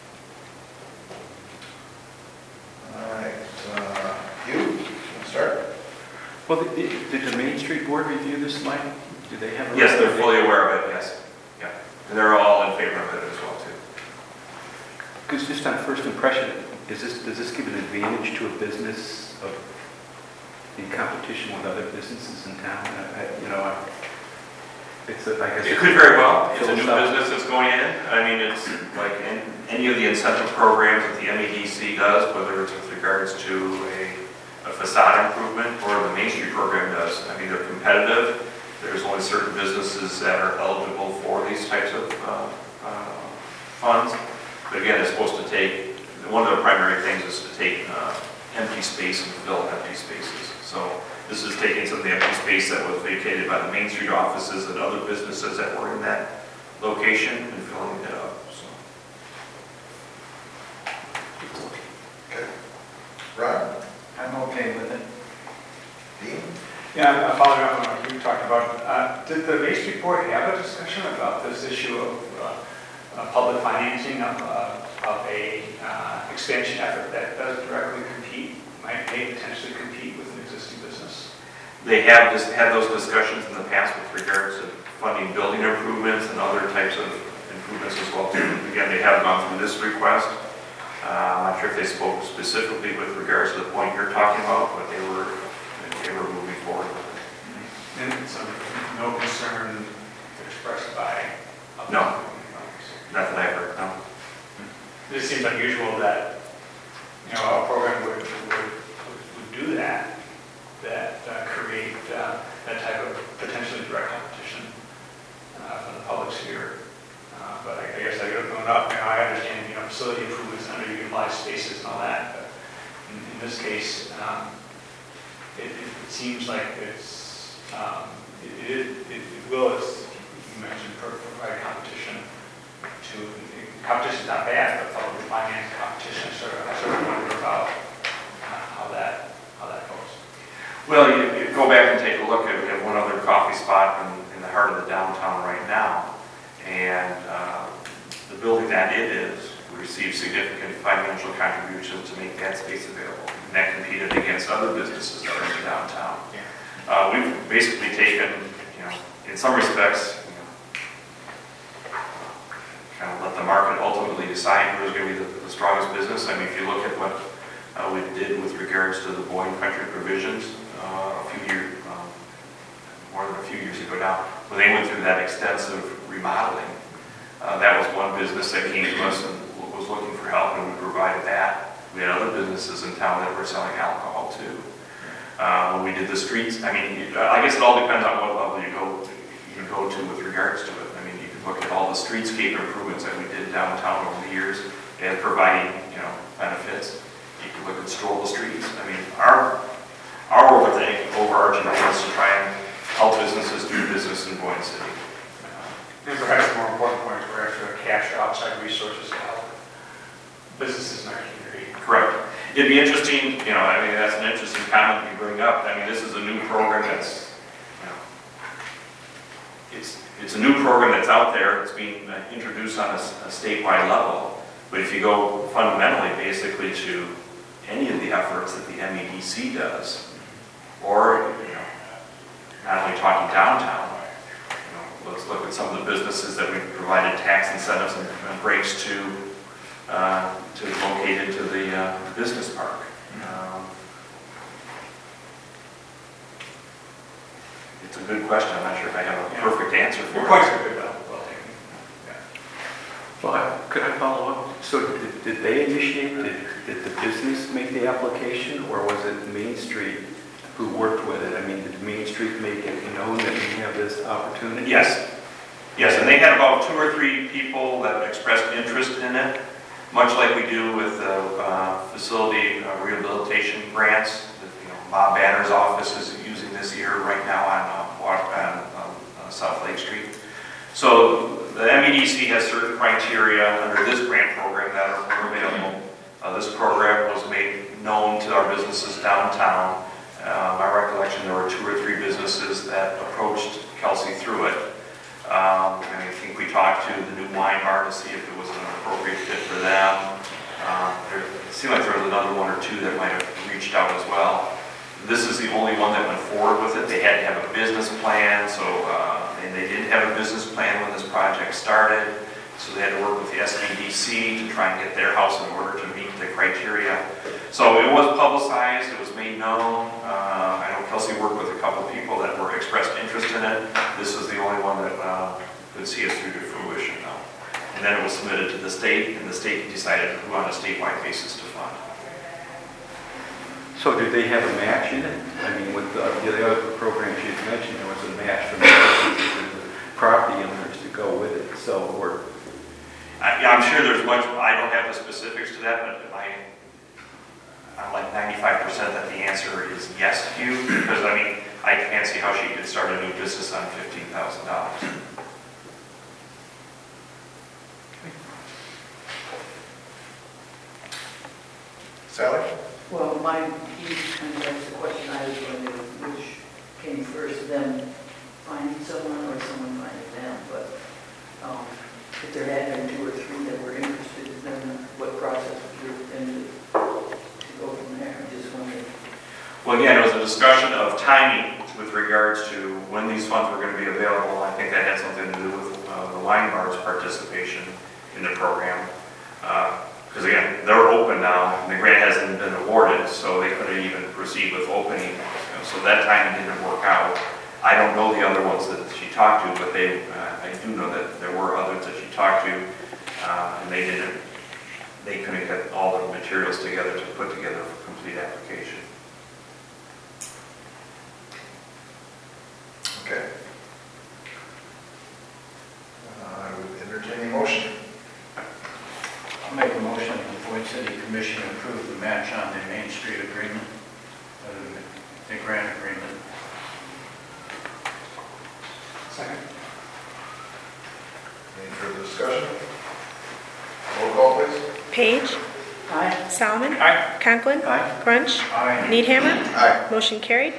All right, you start. Well, did the Main Street Board review this, Mike? Do they have? Yes, they're fully aware of it, yes. Yeah. And they're all in favor of it as well, too. Because just on first impression, does this give an advantage to a business in competition with other businesses in town? I guess it could very well. It's a new business that's going in. I mean, it's like any of the incentive programs that the MEDC does, whether it's with regards to a facade improvement or the Main Street program does. I mean, they're competitive. There's only certain businesses that are eligible for these types of funds. But again, it's supposed to take, one of the primary things is to take empty space and fill empty spaces. So this is taking some of the empty space that was vacated by the Main Street offices and other businesses that were in that location and filling it up. So. Okay. Ron? I'm okay with it. Dean? Yeah, following up on what you talked about, did the Main Street Board have a discussion about this issue of public financing of a expansion effort that does directly might potentially compete with an existing business? They have just had those discussions in the past with regards to funding building improvements and other types of improvements as well too. Again, they have gone through this request. I'm not sure if they spoke specifically with regards to the point you're talking about, but they were moving forward with it. And so no concern expressed by? No. Not that I've heard, no. It seems unusual that, a program would do that create that type of potentially direct competition from the public sphere. But I guess I don't know enough. I understand, facility improvements, underutilized spaces and all that. But in this case, it seems like it will, as you mentioned, provide competition to. Competition's not bad, but probably finance competition. I sort of wonder about how that goes. Well, you go back and take a look at one other coffee spot in the heart of the downtown right now, and the building that it is received significant financial contributions to make that space available. And that competed against other businesses that are in the downtown. We've basically taken, in some respects, kind of let the market ultimately decide who's going to be the strongest business. I mean, if you look at what we did with regards to the Boyne Country Provisions more than a few years ago now, when they went through that extensive remodeling, that was one business that came to us and was looking for help, and we provided that. We had other businesses in town that were selling alcohol too. When we did the streets, I mean, I guess it all depends on what level you can go to with regards to it. I mean, you can look at all the streetscape improvements that we did downtown over the years and providing, benefits. You can look at stroll the streets. I mean, our overarching goal is to try and help businesses do business in Boyne City. And perhaps the more important point is we're actually going to cash outside resources to help businesses in our community. Correct. It'd be interesting, that's an interesting comment you bring up. I mean, this is a new program that's, it's a new program that's out there. It's being introduced on a statewide level. But if you go fundamentally, basically, to any of the efforts that the MEDC does, or, not only talking downtown, let's look at some of the businesses that we've provided tax incentives and breaks to locate into the business park. It's a good question. I'm not sure if I have a perfect answer for it. Your points are good, though. Well taken. Well, could I follow up? So did they initiate, did the business make the application, or was it Main Street who worked with it? I mean, did Main Street make it known that we have this opportunity? Yes, and they had about 2 or 3 people that expressed interest in it, much like we do with facility rehabilitation grants. Bob Banner's office is using this year right now on South Lake Street. So the MEDC has certain criteria under this grant program that are available. This program was made known to our businesses downtown. My recollection, there were 2 or 3 businesses that approached Kelsey through it. And I think we talked to the new wine bar to see if it was an appropriate fit for them. It seemed like there was another 1 or 2 that might have reached out as well. This is the only one that went forward with it. They had to have a business plan, and they didn't have a business plan when this project started, so they had to work with the SBDC to try and get their house in order to meet the criteria. So it was publicized, it was made known. I know Kelsey worked with a couple of people that were expressed interest in it. This was the only one that could see it through to fruition now. And then it was submitted to the state, and the state decided who on a statewide basis to fund. So do they have a match in it? I mean, with the other programs you mentioned, there was a match from the property owners to go with it. So, I'm sure there's much. I don't have the specifics to that, but I'm like 95% that the answer is yes to you, because I can't see how she could start a new business on $15,000. Sally? Well, that's the question I was wondering, which came first, them finding someone or someone finding them, but if there had been 2 or 3 that were interested, then what process would you have been to go from there? I just wondered. Well, again, it was a discussion of timing with regards to when these funds were going to be available. I think that had something to do with the wine bar's participation in the program. Because again, they're open now, and the grant hasn't been awarded, so they couldn't even proceed with opening. So that timing didn't work out. I don't know the other ones that she talked to, but I do know that there were others that she talked to. and they couldn't get all the materials together to put together a complete application. Okay. I would entertain a motion. I'll make a motion that the Boyd City Commission approve the match on the Main Street agreement, the grant agreement. Second. Any further discussion? Roll call, please. Page. Aye. Solomon. Aye. Conklin. Aye. Grunch. Aye. Needhammer. Aye. Motion carried.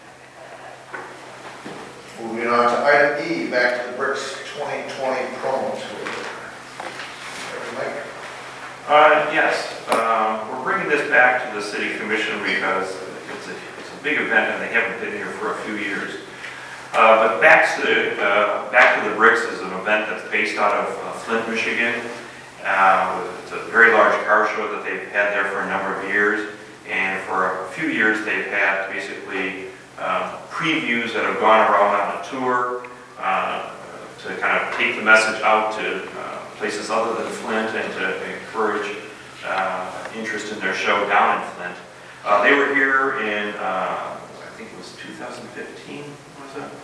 Moving on to item E, back to the Bricks 2020 promo tour. Mike? Yes, we're bringing this back to the city commission because it's a big event and they haven't been here for a few years. But back to the Bricks is an event that's based out of Flint, Michigan. It's a very large car show that they've had there for a number of years. And for a few years, they've had basically previews that have gone around on a tour to kind of take the message out to places other than Flint and to encourage interest in their show down in Flint. They were here in, I think it was 2015, was it?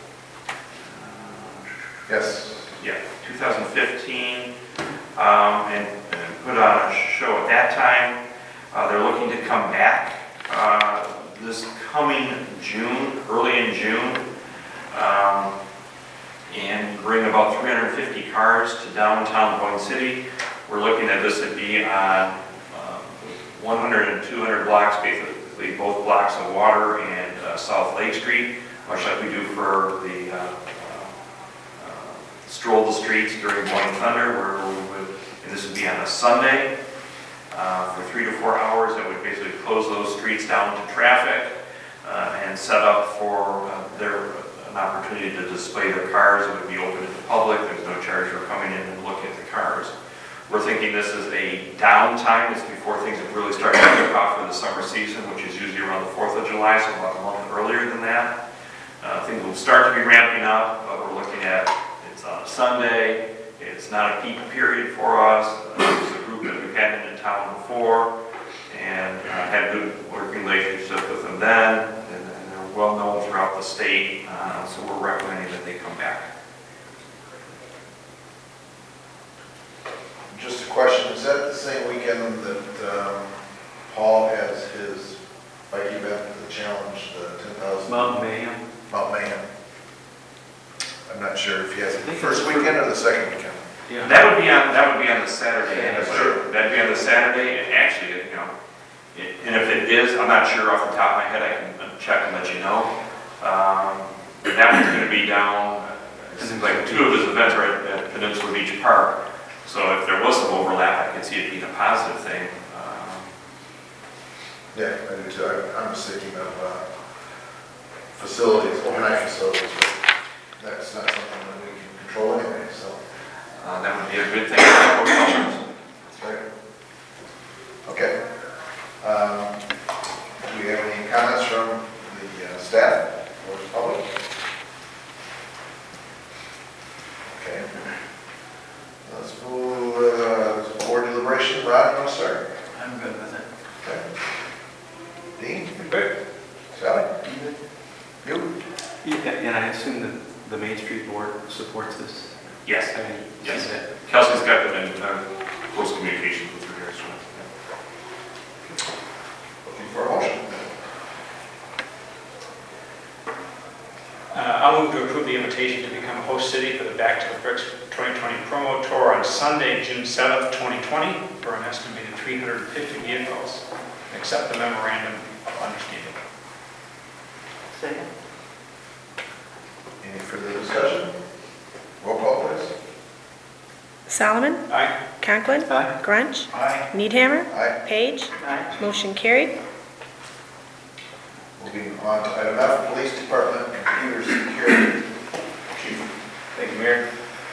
Yes. Yeah, 2015, and put on a show at that time. They're looking to come back this coming June, early in June, and bring about 350 cars to downtown Boyne City. We're looking at this to be on 100 and 200 blocks, basically both blocks of Water and South Lake Street, much like we do for the Stroll the Streets during Boyne Thunder, where we would, and this would be on a Sunday for 3 to 4 hours. That would basically close those streets down to traffic and set up for an opportunity to display their cars. It would be open to the public. There's no charge for coming in and looking at the cars. We're thinking this is a downtime. It's before things have really started to kick off for the summer season, which is usually around the 4th of July, so about a month earlier than that. Things will start to be ramping up, but we're looking at it's on a Sunday. It's not a peak period for us. This is a group that we've had in town before and had a good working relationship with them then, and they're well known throughout the state, so we're recommending that they come back. Just a question, is that the same weekend that Paul has his bike event, the challenge, the 10,000? Mount Mayhem. Mount Mayhem. I'm not sure if he has it the first weekend or the second weekend. Yeah. That would be on the Saturday. Yeah, that's true. That'd be on the Saturday, and actually, and if it is, I'm not sure off the top of my head. I can check and let you know. But that one's going to be down. It seems like 2 of his events are at Peninsula Beach Park. So if there was some overlap, I could see it being a positive thing. Yeah, I do too. I'm just thinking of facilities, overnight facilities, but that's not something that we can control anyway, so. That would be a good thing for the hotels. That's right. Okay. Do we have any comments from the staff or the public? Okay. Let's move board deliberation. Ron, you want to start? I'm good with it. Okay. Dean? Good. Sally? You? Yeah, and I assume that the Main Street Board supports this? Yes. I mean, Yes. is that- Kelsey's got them in close communication with regards to it. Looking for a motion. I'll move to approve the invitation to become a host city for the Back to the Bricks 2020 promo tour on Sunday, June 7th, 2020, for an estimated 350 vehicles. Accept the memorandum of understanding. Second. Any further discussion? Roll call, please. Solomon. Aye. Conklin. Aye. Grunch. Aye. Needhammer. Aye. Page. Aye. Motion carried. Moving on to item F, Police Department Computer Security. Chief. Thank you, Mayor.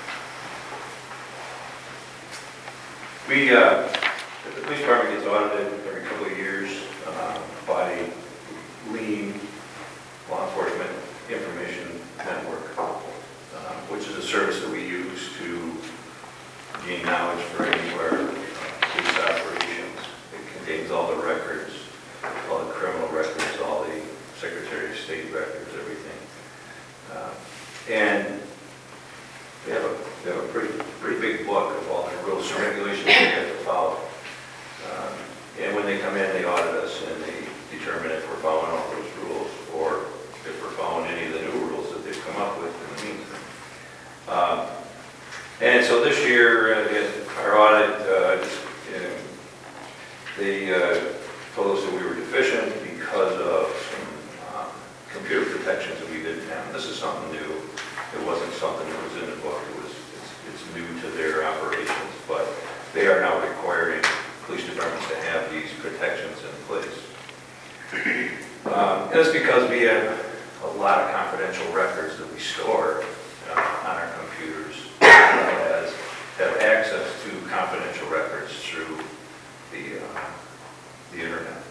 The police department gets audited every couple of years by LEAN, Law Enforcement Information Network, which is a service that we use to gain knowledge for anywhere police operations. It contains all the records, all the criminal records, all the Secretary of State records, everything. And they have a pretty big book of all the rules and regulations we have to follow. And when they come in, they audit us and they determine if we're following all those rules or if we're following any of the new rules that they've come up with in the meantime. And so this year, our audit, they told us that we were deficient because of some computer protections that we didn't have. And this is something new. It wasn't something that was in the book. It's new to their operations, but they are now requiring police departments to have these protections in place. And it's because we have a lot of confidential records that we store on our computers, as well as have access to confidential records through the internet.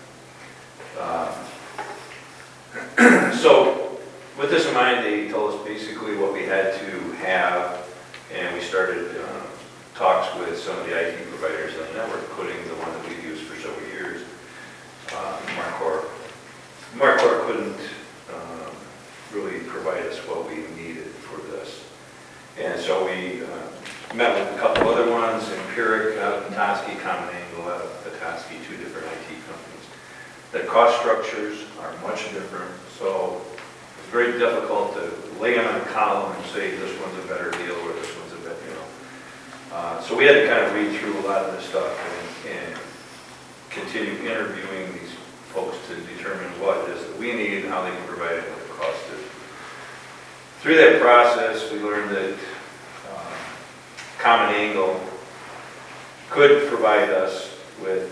So with this in mind, they told us basically what we had to have, and we started talks with some of the IT providers on the network, including the one that we've used for several years, Marcor. Marcor couldn't really provide us what we needed for this. And so we met with a couple other ones, Empiric, Petoskey, Common Angle, Petoskey, two different IT companies. The cost structures are much different, so it's very difficult to lay them in a column and say this one's a better deal or this one's a better, so we had to kind of read through a lot of this stuff and continue interviewing these folks to determine what it is that we need and how they can provide it, what the cost is. Through that process, we learned that Common Angle could provide us with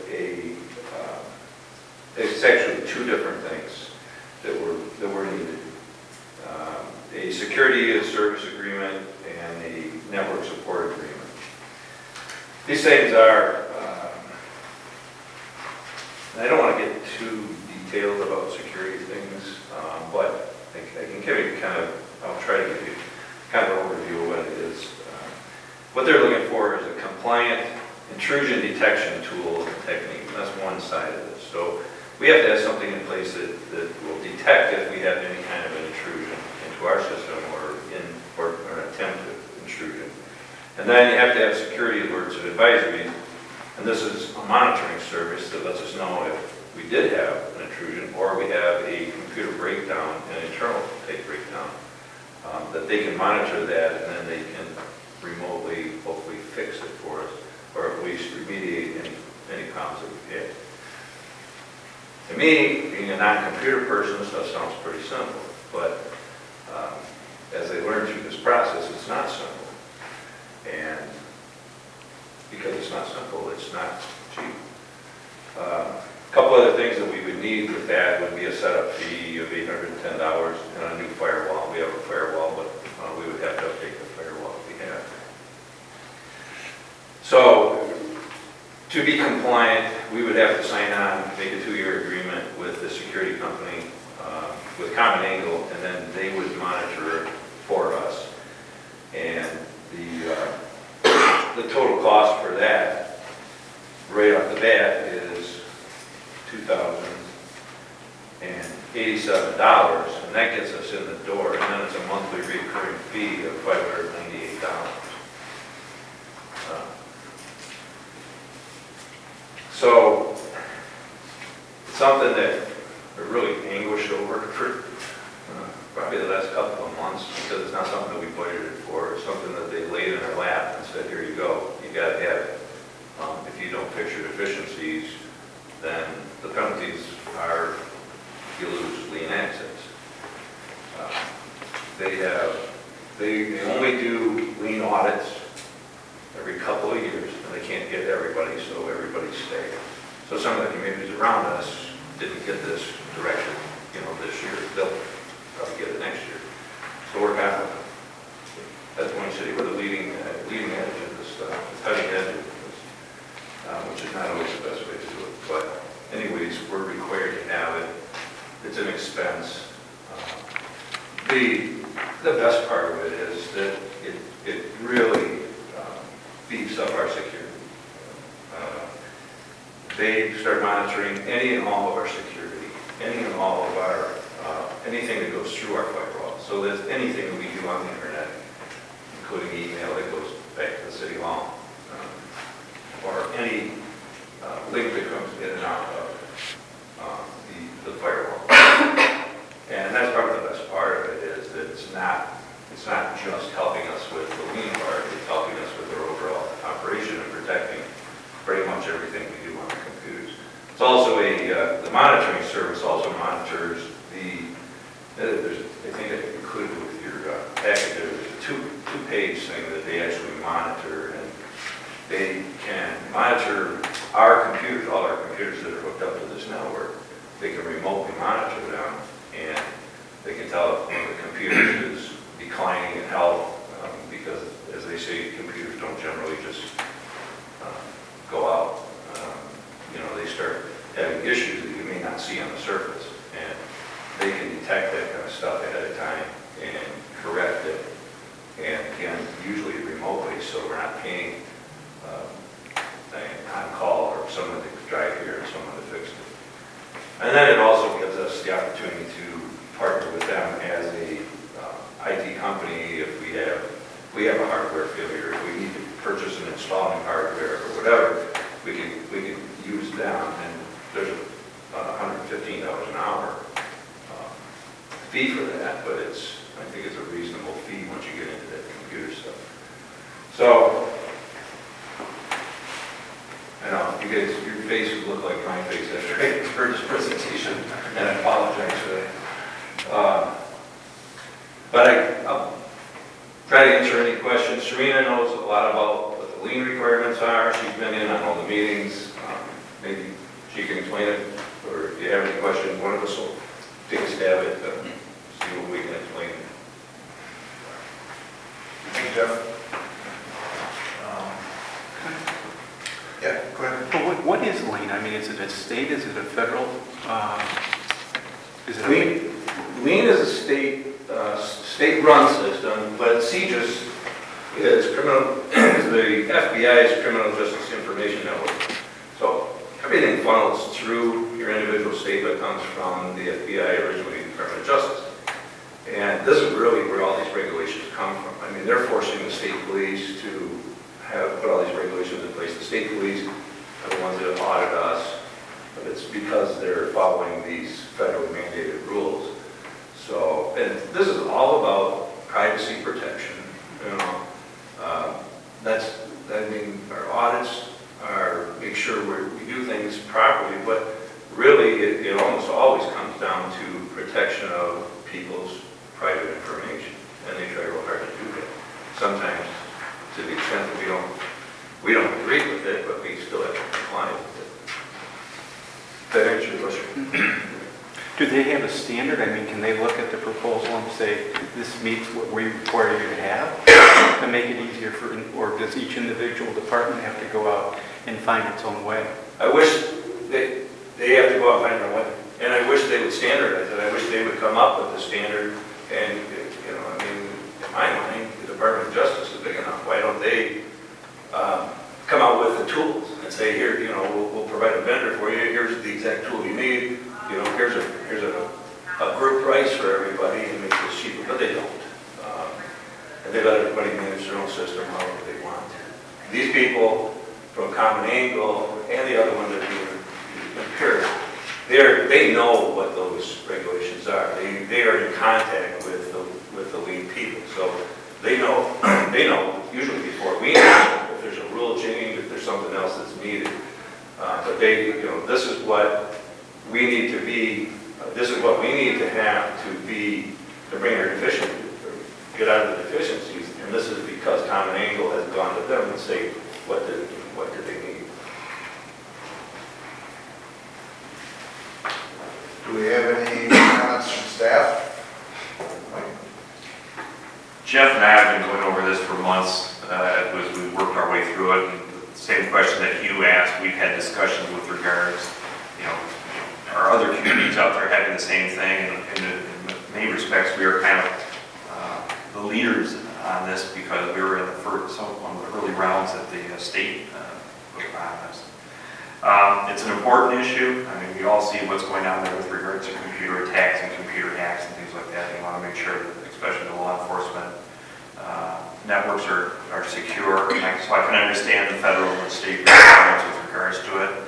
it's actually two different things that were needed. A security as service agreement and a network support agreement. These things are, I don't want to get too detailed about security things, but I can give you I'll try to give you kind of an overview of what it is. What they're looking for is a compliant intrusion detection tool and technique. That's one side of this. So we have to have something in place that will detect if we have any kind of an intrusion into our system or an attempt at intrusion. And then you have to have security alerts and advisories. And this is a monitoring service that lets us know if we did have an intrusion or we have a computer breakdown, an internal tape breakdown, that they can monitor that and then they can remotely, hopefully, fix it for us or at least remediate any problems that we've had. To me, being a non-computer person, this stuff sounds pretty simple, but as I learned through this process, it's not simple. And because it's not simple, it's not cheap. A couple other things that we would need with that would be a setup fee of $810 and a new firewall. We have a firewall, but we would have to update the firewall if we have. So, to be compliant, we would have to sign on, make a 2-year agreement with the security company, with Common Angle, and then they would monitor it for us. And the total cost for that, right off the bat, is $2,087, and that gets us in the door, and then it's a monthly recurring fee of $598. So, it's something that we're really anguished over for probably the last couple of months because it's not something that we budgeted for. It's something that they laid in our lap and said, here you go, you got to have it. If you don't fix your deficiencies, then the penalties are you lose lien access. They only do lien audits every couple of years, and they can't get everybody, so everybody's staying. So some of the communities around us didn't get this direction, this year. They'll probably get it next year. So we're kind of, that's one city, we're the leading edge of this stuff, the cutting edge of this, which is not always the best way to do it. But anyways, we're required to have it. It's an expense. The best part of it is that it really beefs up they start monitoring any and all of our security, any and all of our, anything that goes through our firewall. So that anything that we do on the internet, including email that goes back to the city hall, or any link that comes in and out of the firewall. And that's probably the best part of it, is that it's not just helping us with the lean part, it's helping us with our overall operation and protecting pretty much everything we do on the computers. It's also the monitoring service also monitors I think I included with your package, there's a two-page thing that they actually monitor, and they can monitor our computers, all our computers that are hooked up to this network. They can remotely monitor them, and they can tell if one of the computers is declining in health, because, as they say, computers don't generally just go out. They start having issues that you may not see on the surface, and they can detect that kind of stuff ahead of time and correct it. And again, usually remotely, so we're not paying on call or someone to drive here and someone to fix it. And then it also gives us the opportunity to partner with them as a IT company if we have a hardware failure, if we need to purchase and install new hardware or whatever, we can use them, and there's $115 an hour fee for that, but I think it's a reasonable fee once you get into that computer stuff. So, I know, you guys, your faces look like my face after I heard this presentation, and I apologize for that. But I'll try to answer any questions. Serena knows a lot about what the lien requirements are. She's been in on all the meetings. Maybe she can explain it, or if you have any questions, one of us will take a stab at see what we can explain. Thank you, Jeff. Yeah, go ahead. Well, what is lien? I mean, is it a state? Is it a federal? Is it Lien is a state-run system, but CJIS is the FBI's Criminal Justice Information Network. So everything funnels through your individual state, but comes from the FBI, originally the Department of Justice. And this is really where all these regulations come from. I mean, they're forcing the state police to put all these regulations in place. The state police are the ones that audit us, but it's because they're following these federally mandated rules. So, and this is all about privacy protection. Our audits make sure we do things properly, but really it almost always comes down to protection of people's private information, and they try real hard to do that. Sometimes, to the extent that we don't agree with it, but we still have to comply with it. Does that answer your question? Do they have a standard? I mean, can they look at the proposal and say, this meets what we require you to have to make it easier or does each individual department have to go out and find its own way? I wish they have to go out and find their way. And I wish they would standardize it. I wish they would come up with a standard. And, in my mind, the Department of Justice is big enough. Why don't they come out with the tools and say, here, we'll provide a vendor for you. Here's the exact tool you need. Here's a group price for everybody and make this cheaper. But they don't. And they let everybody manage their own system however they want. These people from Common Angle and the other one that are impaired, they know what those regulations are. They are in contact with the lead people, so they know usually before we know if there's a rule change, if there's something else that's needed. But this is what we need to be. This is what we need to have to bring our deficiencies, get out of the deficiencies, and this is because Common Angle has gone to them and say what do they need. Do we have any comments from staff? Jeff and I have been going over this for months as we worked our way through it. And the same question that Hugh asked, we've had discussions with regards, are other communities out there having the same thing? And in many respects, we are kind of the leaders on this because we were in one of the early rounds that the state put on this. It's an important issue. I mean, we all see what's going on there with regards to computer attacks and computer hacks and things like that. You want to make sure, that, especially the law enforcement networks are secure. So I can understand the federal and state requirements with regards to it.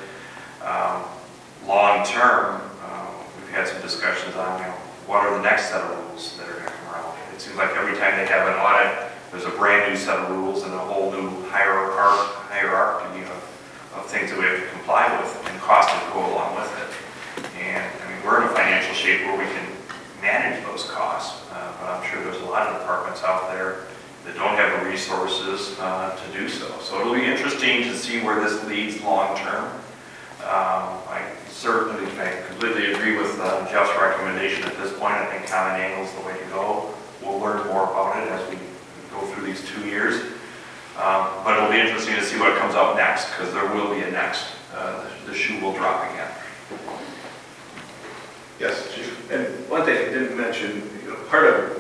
Long term, we've had some discussions on, what are the next set of rules that are going to come around. It seems like every time they have an audit, there's a brand new set of rules and a whole new hierarchy of things that we have to comply with, and costs that go along with it. And I mean, we're in a financial shape where we can manage those costs, but I'm sure there's a lot of departments out there that don't have the resources to do so. So it'll be interesting to see where this leads long term. I certainly, I completely agree with Jeff's recommendation at this point. I think common angle is the way to go. We'll learn more about it as we go through these 2 years. But it'll be interesting to see what comes up next, because there will be a next. The shoe will drop again. Yes, Chief. And one thing I didn't mention, part of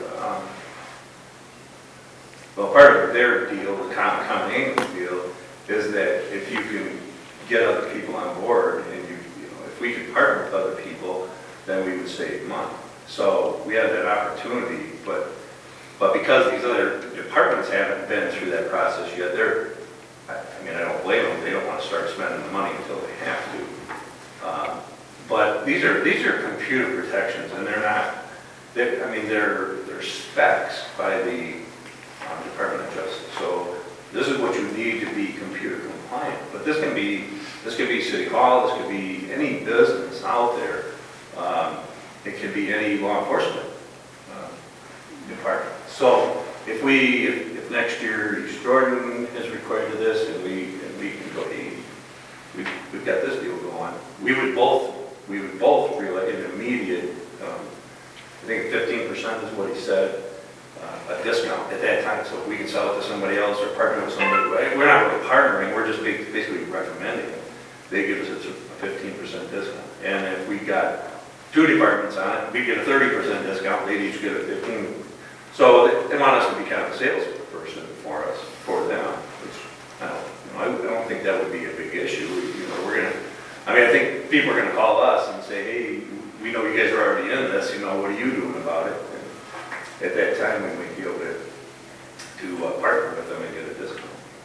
their deal, the common angle deal, is that if you can get other people on board, and if we could partner with other people, then we would save money. So we have that opportunity, but because these other departments haven't been through that process yet, I don't blame them. They don't want to start spending the money until they have to. But these are computer protections, and they're not. They're specs by the Department of Justice. So this is what you need to be computer compliant. But this could be City Hall. This could be any business out there. It could be any law enforcement department. So if next year East Jordan is required to this, and we can go, hey, we've got this deal going, we would both realize an immediate, I think 15% is what he said, a discount at that time. So if we can sell it to somebody else or partner with somebody, we're not really partnering, we're just basically recommending it. They give us a 15% discount. And if we got 2 departments on it, we get a 30% discount, they'd each get a 15%. So they want us to be kind of a salesperson for them, which I don't think that would be a big issue. I think people are gonna call us and say, hey, we know you guys are already in this, what are you doing about it? And at that time, we might be able to partner with them and get a discount.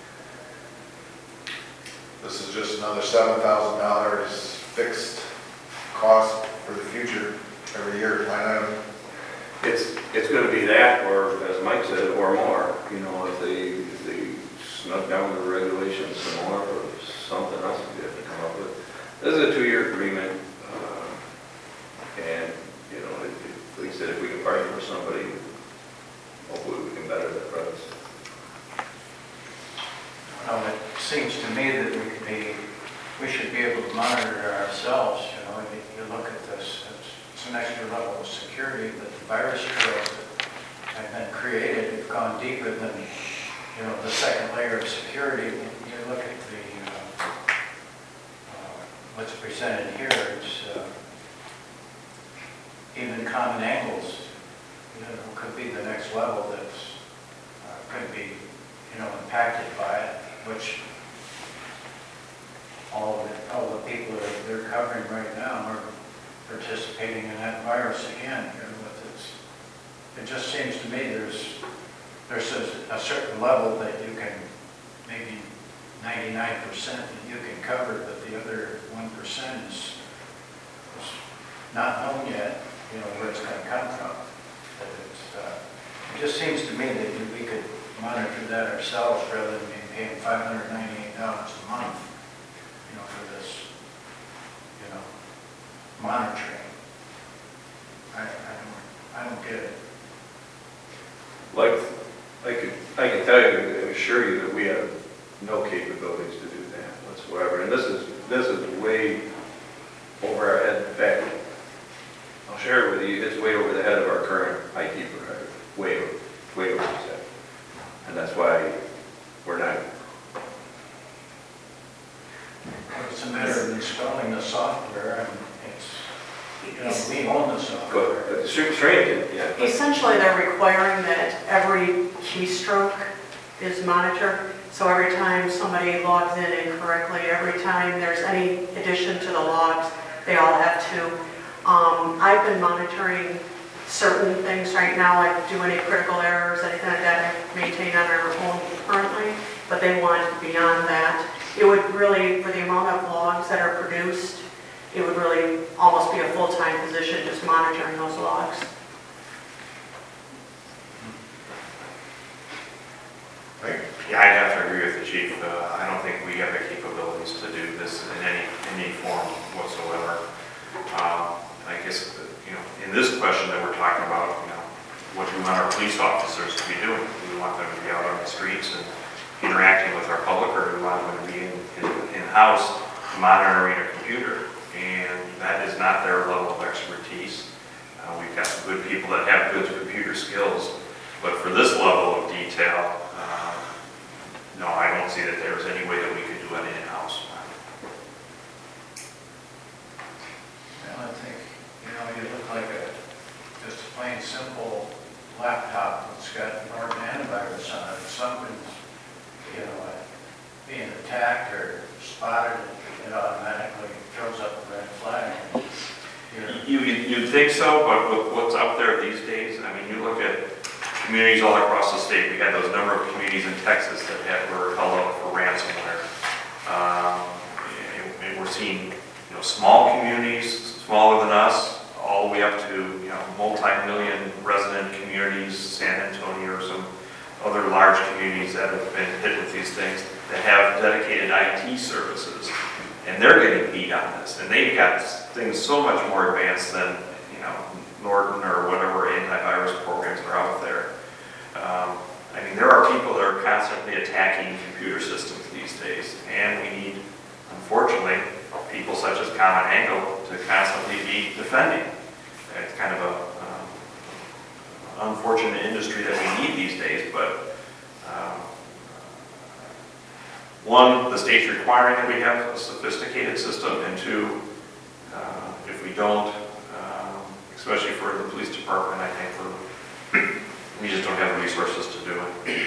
This is just another $7,000 fixed cost for the future every year, line item. It's going to be that, or as Mike said, or more. If they snug down the regulations some more, or something else we have to come up with. This is a 2-year agreement, and like I said, if we can partner with somebody, hopefully we can better the price. It seems to me that we should be able to monitor it ourselves. You look at this, it's an extra level of security, but the virus trails that have been created have gone deeper than the second layer of security. When you look at what's presented here, it's even common angles. Could be the next level that's could be impacted by it, which all the people that they're covering right now are participating in that virus again. It just seems to me there's a certain level that you can, maybe 99% that you can cover, but the other 1% is not known yet, where it's going to come from. But it just seems to me that we could monitor that ourselves rather than paying $598 a month, for this, monitoring. I don't get it. Like, I can tell you and assure you that we have no capabilities to do that whatsoever. And this is way over our head. In fact, I'll share it with you, it's way over the head of our current IT provider. Way over his head. And that's why we're not. It's a matter of installing the software, and we own the software. Yeah. Essentially, they're requiring that every keystroke is monitored. So every time somebody logs in incorrectly, every time there's any addition to the logs, they all have to. I've been monitoring certain things right now, like do any critical errors, anything like that, I maintain on our own currently, but they want beyond that. It would really, for the amount of logs that are produced, it would really almost be a full-time position just monitoring those logs. Right? Yeah, I'd have to agree with the chief. I don't think we have the capabilities to do this in any form whatsoever. I guess, in this question that we're talking about, what do we want our police officers to be doing? Do we want them to be out on the streets and interacting with our public, or do we want them to be in-house monitoring a computer? And that is not their level of expertise. We've got some good people that have good computer skills, but for this level of detail, no, I don't see that there's any way that we could do it in-house. Well, I think, you look like just a plain simple laptop that's got Norton antivirus on it. If something's, being attacked or spotted, it automatically throws up a red flag. You'd think so, but with what's out there these days, I mean, you look at communities all across the state. We had those number of communities in Texas that were held up for ransomware. And we're seeing, small communities, smaller than us, all the way up to, multi-million resident communities, San Antonio or some other large communities that have been hit with these things that have dedicated IT services. And they're getting beat on this. And they've got things so much more advanced than, Norton or whatever antivirus programs are out there. I mean, there are people that are constantly attacking computer systems these days. And we need, unfortunately, people such as Common Angle to constantly be defending. It's kind of an unfortunate industry that we need these days, but one, the state's requiring that we have a sophisticated system, and two, if we don't, especially for the police department, I think we just don't have the resources to do it.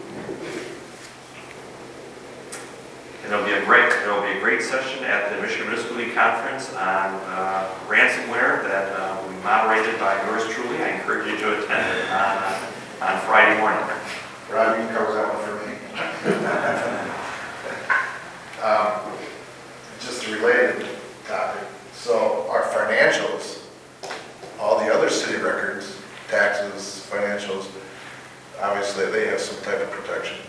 And there'll be a great session at the Michigan Municipal League Conference on ransomware that will be moderated by yours truly. I encourage you to attend it on Friday morning. Rob, you can cover that one for me. Just a related topic. So our financials, all the other city records, taxes, financials, obviously they have some type of protection.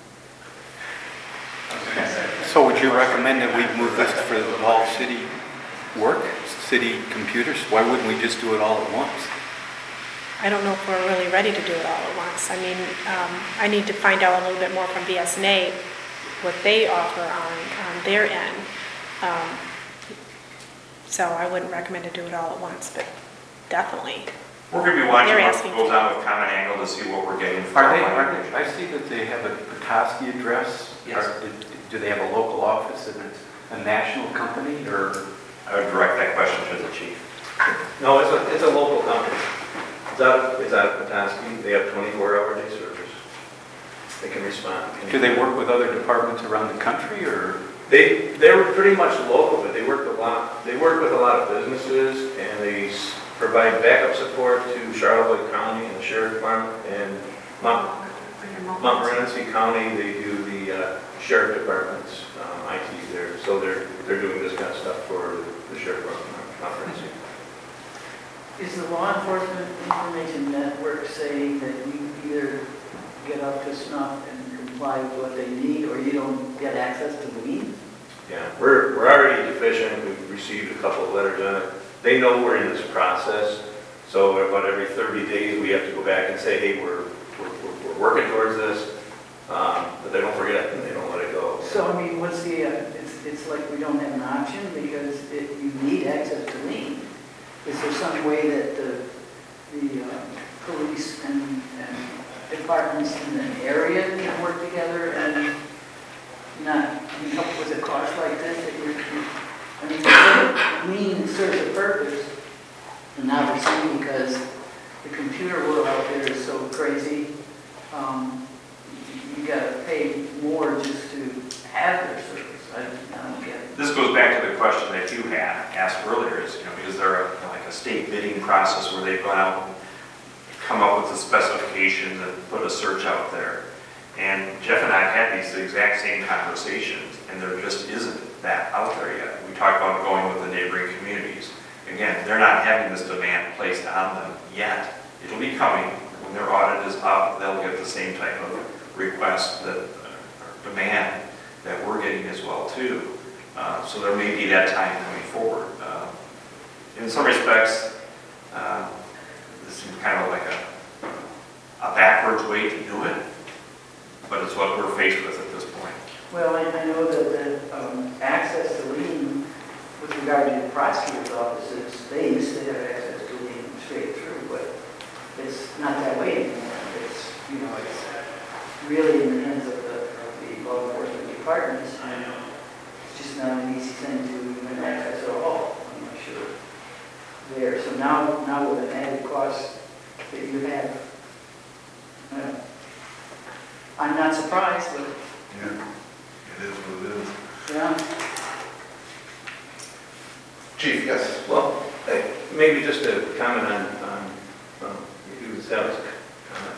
So would you recommend that we move this for all city work, city computers? Why wouldn't we just do it all at once? I don't know if we're really ready to do it all at once. I mean, I need to find out a little bit more from BSNA, what they offer on their end. So I wouldn't recommend to do it all at once, but definitely. We're going to be watching They're what asking goes on with Common Angle to see what we're getting from Are they, I see that they have a Petoskey address. Yes. Do they have a local office and it's a national company, or? I would direct that question to the chief. No, it's a local company. It's out of Petoskey. They have 24-hour day service. They can respond. Do they work with other departments around the country, or? They're pretty much local, but they work a lot. They work with a lot of businesses, and they provide backup support to Charlevoix County and the Sheriff Department, and Montmorency County. They do the Sheriff Department's IT there, so they're doing this kind of stuff for the Sheriff Department, Montmorency. Is the law enforcement information network saying that you either get up to snuff and comply with what they need, or you don't get access to the lead? Yeah, we're already deficient. We've received a couple of letters on it. They know we're in this process, so about every 30 days we have to go back and say, hey, we're working towards this, but they don't forget and they don't let it go. So, I mean, what's the, it's like we don't have an option because you need access to lead. Is there some way that the police and departments in the area can work together and not come up with a cost like this? I mean, lean serves a purpose, and now we're seeing because the computer world out there is so crazy, you got to pay more state bidding process where they've gone out and come up with the specifications and put a search out there. And Jeff and I have had these exact same conversations, and there just isn't that out there yet. We talked about going with the neighboring communities. Again, they're not having this demand placed on them yet. It'll be coming. When their audit is up, they'll get the same type of request that, or demand that we're getting as well too. So there may be that time coming forward. In some respects, this seems kind of like a backwards way to do it, but it's what we're faced with at this point. Well, I know that the access to lien with regard to the prosecutor's offices, they used to have access to lien straight through, but it's not that way anymore. It's, you know, it's really in the hands of the law enforcement departments, and it's just not an easy thing to even access at all, I'm not sure. There, so now with an added cost that you have, I'm not surprised, but Yeah, it is what it is. yeah. Chief, yes. Well, maybe just to comment on maybe Sally's comments.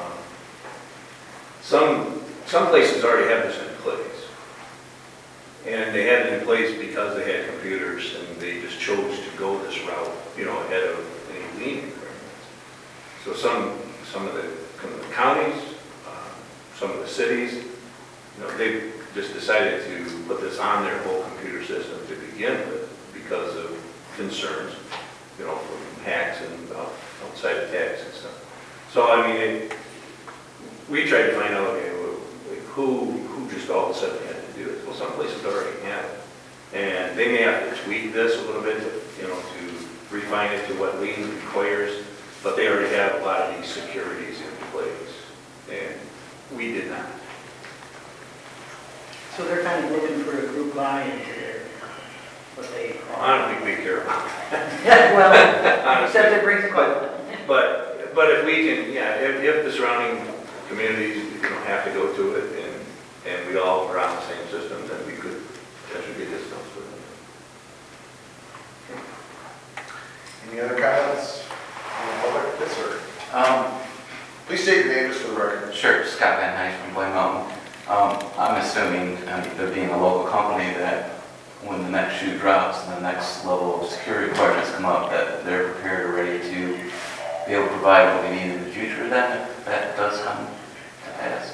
Some places already have this in place. And they had it in place because they had computers and they just chose to go this route, you know, ahead of any lien requirements. So some of the counties, some of the cities, you know, they just decided to put this on their whole computer system to begin with because of concerns, you know, from hacks and outside attacks and stuff. So, I mean, we tried to find out, okay, who just all of a sudden had to do it. Well, some places already have it. And they may have to tweak this a little bit, you know, to refine it to what lien requires, but they already have a lot of these securities in place. And we did not. So they're kind of looking for a group buy-in to their, what they call. I don't think we care about that. Well, except it brings a question. But if we can, yeah, if the surrounding communities, you know, have to go to it and we all are on the same system, then we could potentially get discounts for them. Any other comments from the public? Yes, sir. Please state your name just for the record. Sure, Scott Van Heist from Blaine Mountain. I'm assuming, there being a local company, that when the next shoe drops and the next level of security requirements come up, that they're prepared or ready to be able to provide what we need in the future, then if that does come to pass.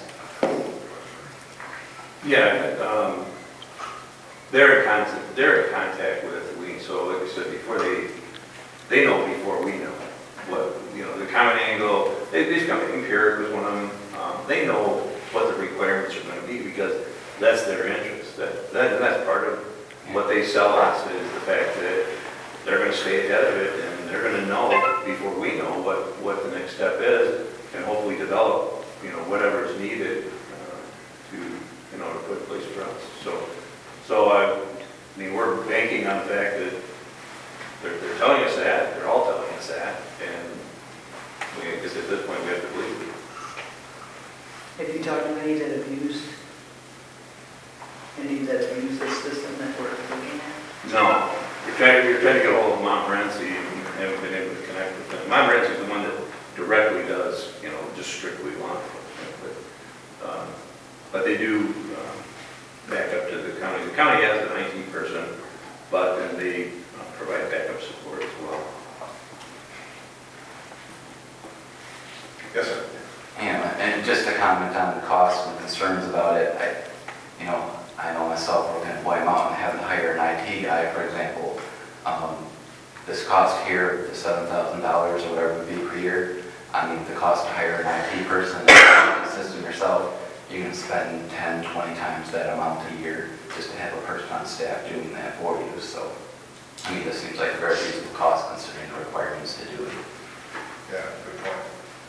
Yeah, they're in contact with lien, so like I said before, they know before we know what, you know, the common angle, these companies, Empiric was one of them, they know what the requirements are going to be because that's their interest. That's part of what they sell us is the fact that they're going to stay ahead of it and they're going to know before we know what the next step is and hopefully develop, you know, whatever is needed to, you know, to put in place for us. So I mean, we're banking on the fact that they're telling us that, they're all telling us that, and I guess at this point we have to believe it. Have you talked to any that have used this system that we're looking at? No. We're trying to get a hold of Montmorency and haven't been able to connect with them. Montmorency is the one that directly does, you know, just strictly law enforcement. But they do back up to the county. The county has an IT person, but then they provide backup support as well. Yes, sir. And just to comment on the costs and concerns about it, I know myself working at White Mountain, having to hire an IT guy, for example. This cost here, the $7,000 or whatever it would be per year, I mean, the cost to hire an IT person, the system yourself, you can spend 10, 20 times that amount a year just to have a person on staff doing that for you. So, I mean, this seems like a very reasonable cost considering the requirements to do it. Yeah, good point.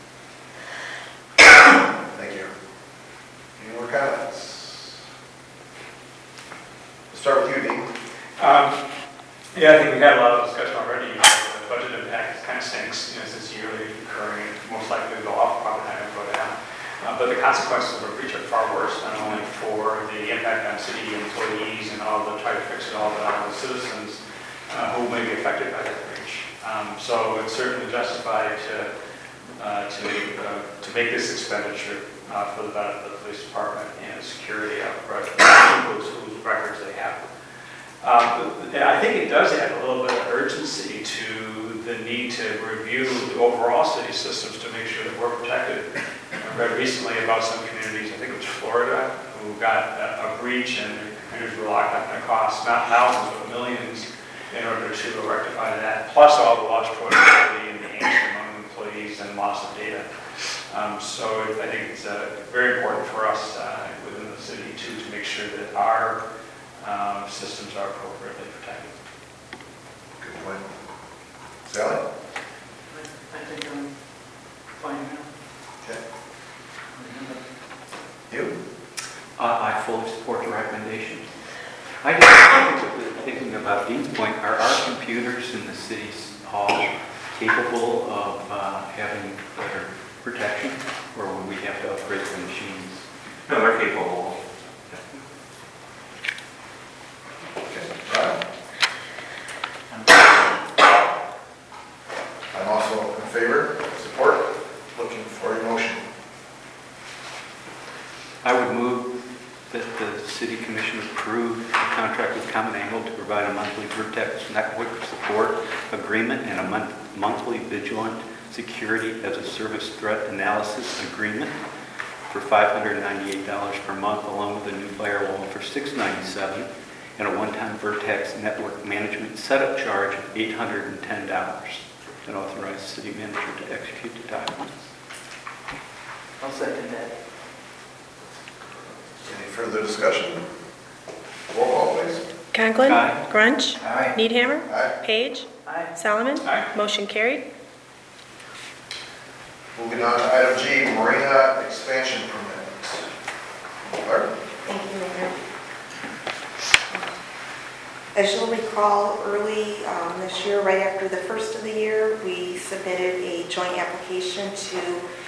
Thank you. Any more comments? We'll start with you, Dean. Yeah, I think we've had a lot of discussion already. The budget impact kind of stinks, since yearly recurring, most likely to go up, probably not going to go down. But the consequences of a breach are far worse, not only for the impact on city employees and all the try to fix it all, but on the citizens who may be affected by that breach. So it's certainly justified to make this expenditure for the benefit of the police department and security of whose records they have. I think it does add a little bit of urgency to the need to review the overall city systems to make sure that we're protected. I read recently about some communities, I think it was Florida, who got a breach and their computers were locked up and it cost not thousands but millions in order to rectify that, plus all the lost productivity and the angst among employees and loss of data. So I think it's very important for us within the city too to make sure that our systems are appropriately protected. Good point. Sally? I think I'm fine now. Okay. You? I fully support the recommendation. I just thinking about Dean's point, are our computers in the city's hall capable of having better protection, or would we have to upgrade the machines? No, they're capable. Okay. Brian? I'm also in favor, support, looking for a motion. I would move that the City Commission approve the contract with Common Angle to provide a monthly Vertex network support agreement and a monthly Vigilant Security as a Service Threat Analysis agreement for $598 per month, along with a new firewall for $697 and a one-time Vertex network management setup charge of $810, and authorize the city manager to execute the documents. I'll second that. Any further discussion? Roll call, please. Conklin. Aye. Grunch. Aye. Needhammer. Aye. Page. Aye. Solomon. Aye. Motion carried. Moving on to item G, Marina Expansion Permit. Barb? Thank you, Mayor. As you'll recall, early this year, right after the first of the year, we submitted a joint application to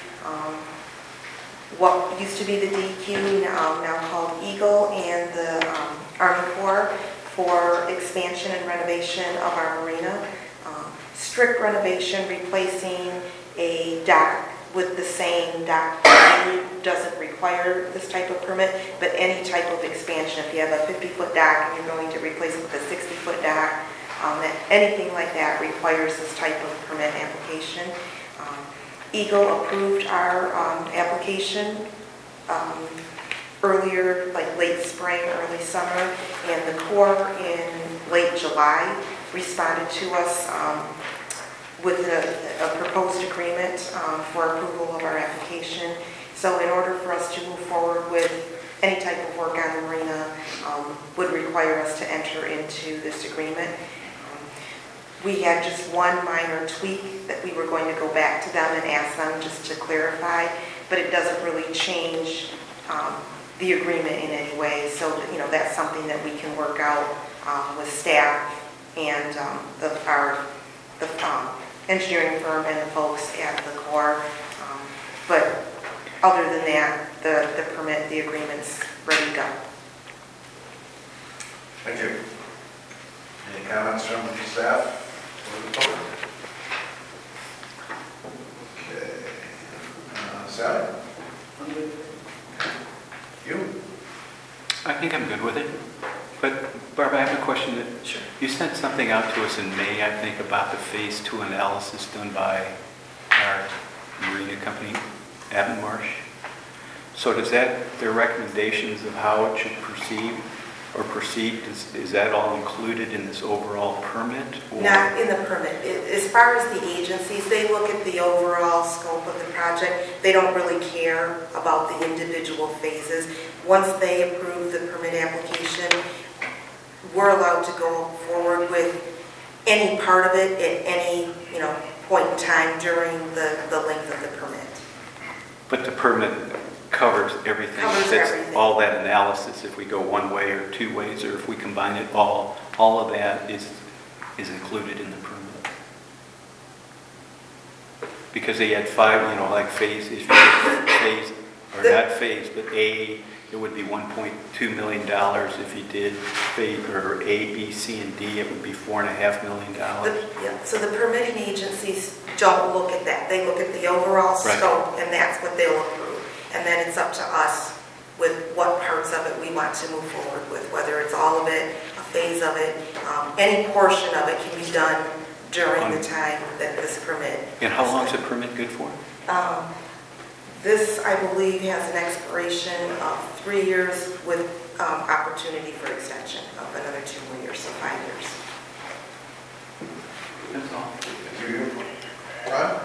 what used to be the DEQ, now called Eagle, and the Army Corps for expansion and renovation of our marina. Strict renovation, replacing a dock with the same dock doesn't require this type of permit, but any type of expansion, if you have a 50-foot dock and you're going to replace it with a 60-foot dock, anything like that requires this type of permit application. Eagle approved our application earlier, like late spring, early summer, and the Corps in late July responded to us with a proposed agreement for approval of our application. So in order for us to move forward with any type of work on the marina would require us to enter into this agreement. We had just one minor tweak that we were going to go back to them and ask them just to clarify, but it doesn't really change the agreement in any way. So, that's something that we can work out with staff and our engineering firm and the folks at the Corps. But other than that, the permit, the agreement's ready to go. Thank you. Any comments from the staff? Okay. Sally? I'm good. You? I think I'm good with it. But Barb, I have a question. Sure. You sent something out to us in May, I think, about the Phase 2 analysis done by our marina company, Avonmarsh. So does their recommendations of how it should proceed, is that all included in this overall permit? Or? Not in the permit. As far as the agencies, they look at the overall scope of the project. They don't really care about the individual phases. Once they approve the permit application, we're allowed to go forward with any part of it at any point in time during the length of the permit. But the permit covers everything. Covers That's everything. all that analysis, if we go one way or two ways, or if we combine it all of that is included in the permit. Because they had 5, like phase, or not phase, but A, it would be $1.2 million. If you did phase or A, B, C, and D, it would be $4.5 million. So the permitting agencies don't look at that. They look at the overall Right. scope, and that's what they'll approve. And then it's up to us with what parts of it we want to move forward with, whether it's all of it, a phase of it, any portion of it can be done during the time that this permit. And how long is the permit good for? This, I believe, has an expiration of 3 years with opportunity for extension of another 2 more years, so 5 years. That's all. Thank you. Ron?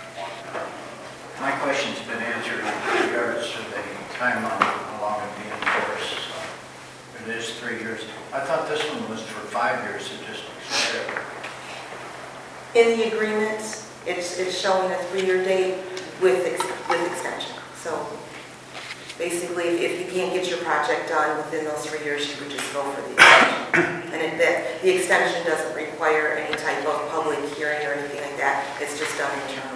My question's been answered in regards to the timeline, how long it'd be enforced. So it is 3 years. I thought this one was for 5 years, it just expired. In the agreement, it's showing a 3-year date with extension. So basically, if you can't get your project done within those 3 years, you would just go for the extension. And the extension doesn't require any type of public hearing or anything like that. It's just done internally.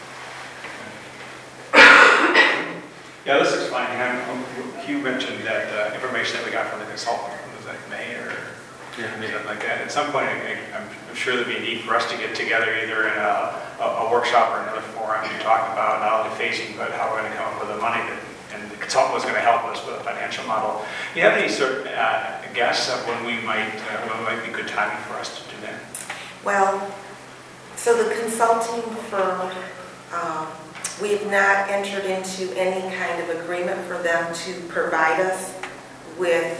Yeah, this is fine. You mentioned that information that we got from the consultant, was that May or something like that? At some point, I'm sure there'd be a need for us to get together either in a workshop or another forum to talk about not only phasing, but how we're going to come up with the money and the consultant was going to help us with a financial model. Do you have any sort of guess of when might be good timing for us to do that? Well, so the consulting firm, we have not entered into any kind of agreement for them to provide us with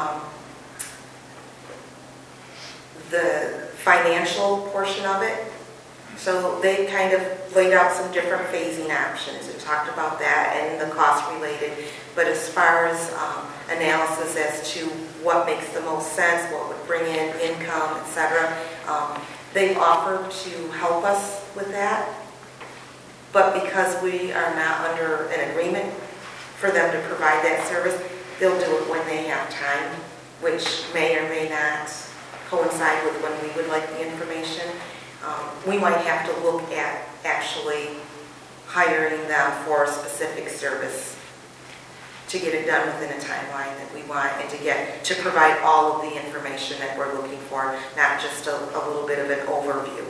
the financial portion of it. So they kind of laid out some different phasing options and talked about that and the cost related. But as far as analysis as to what makes the most sense, what would bring in income, etc., they've offered to help us with that. But because we are not under an agreement for them to provide that service, they'll do it when they have time, which may or may not coincide with when we would like the information. We might have to look at actually hiring them for a specific service to get it done within a timeline that we want and to provide all of the information that we're looking for, not just a little bit of an overview.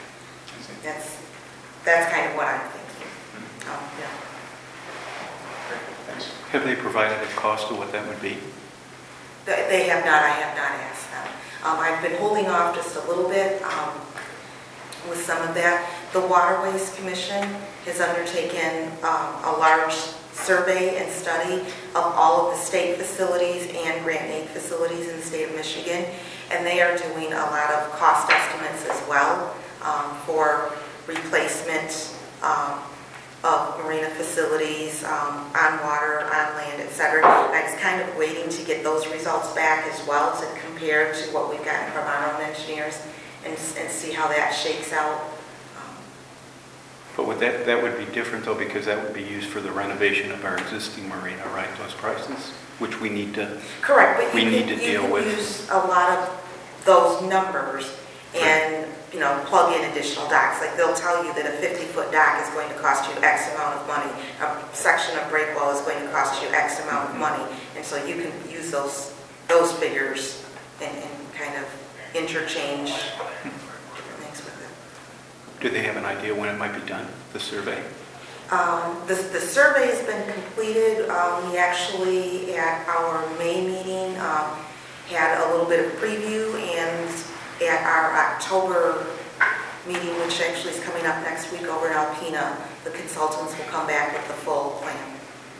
That's kind of what I'm thinking. Yeah. Thanks. Have they provided a cost of what that would be? They have not. I have not asked them. I've been holding off just a little bit with some of that. The Waterways Commission has undertaken a large survey and study of all of the state facilities and grant aid facilities in the state of Michigan, and they are doing a lot of cost estimates as well for replacement of marina facilities on water, on land, etc. I was kind of waiting to get those results back as well to compare to what we've gotten from our own engineers and see how that shakes out. But would that would be different though, because that would be used for the renovation of our existing marina, right? Those prices, which we need to correct, but you can use a lot of those numbers and plug in additional docks. Like they'll tell you that a 50-foot dock is going to cost you X amount of money. A section of break wall is going to cost you X amount of money, and so you can use those figures and kind of interchange things with it. Do they have an idea when it might be done, the survey? The survey has been completed. We actually, at our May meeting, had a little bit of preview, and at our October meeting, which actually is coming up next week over in Alpena, the consultants will come back with the full plan.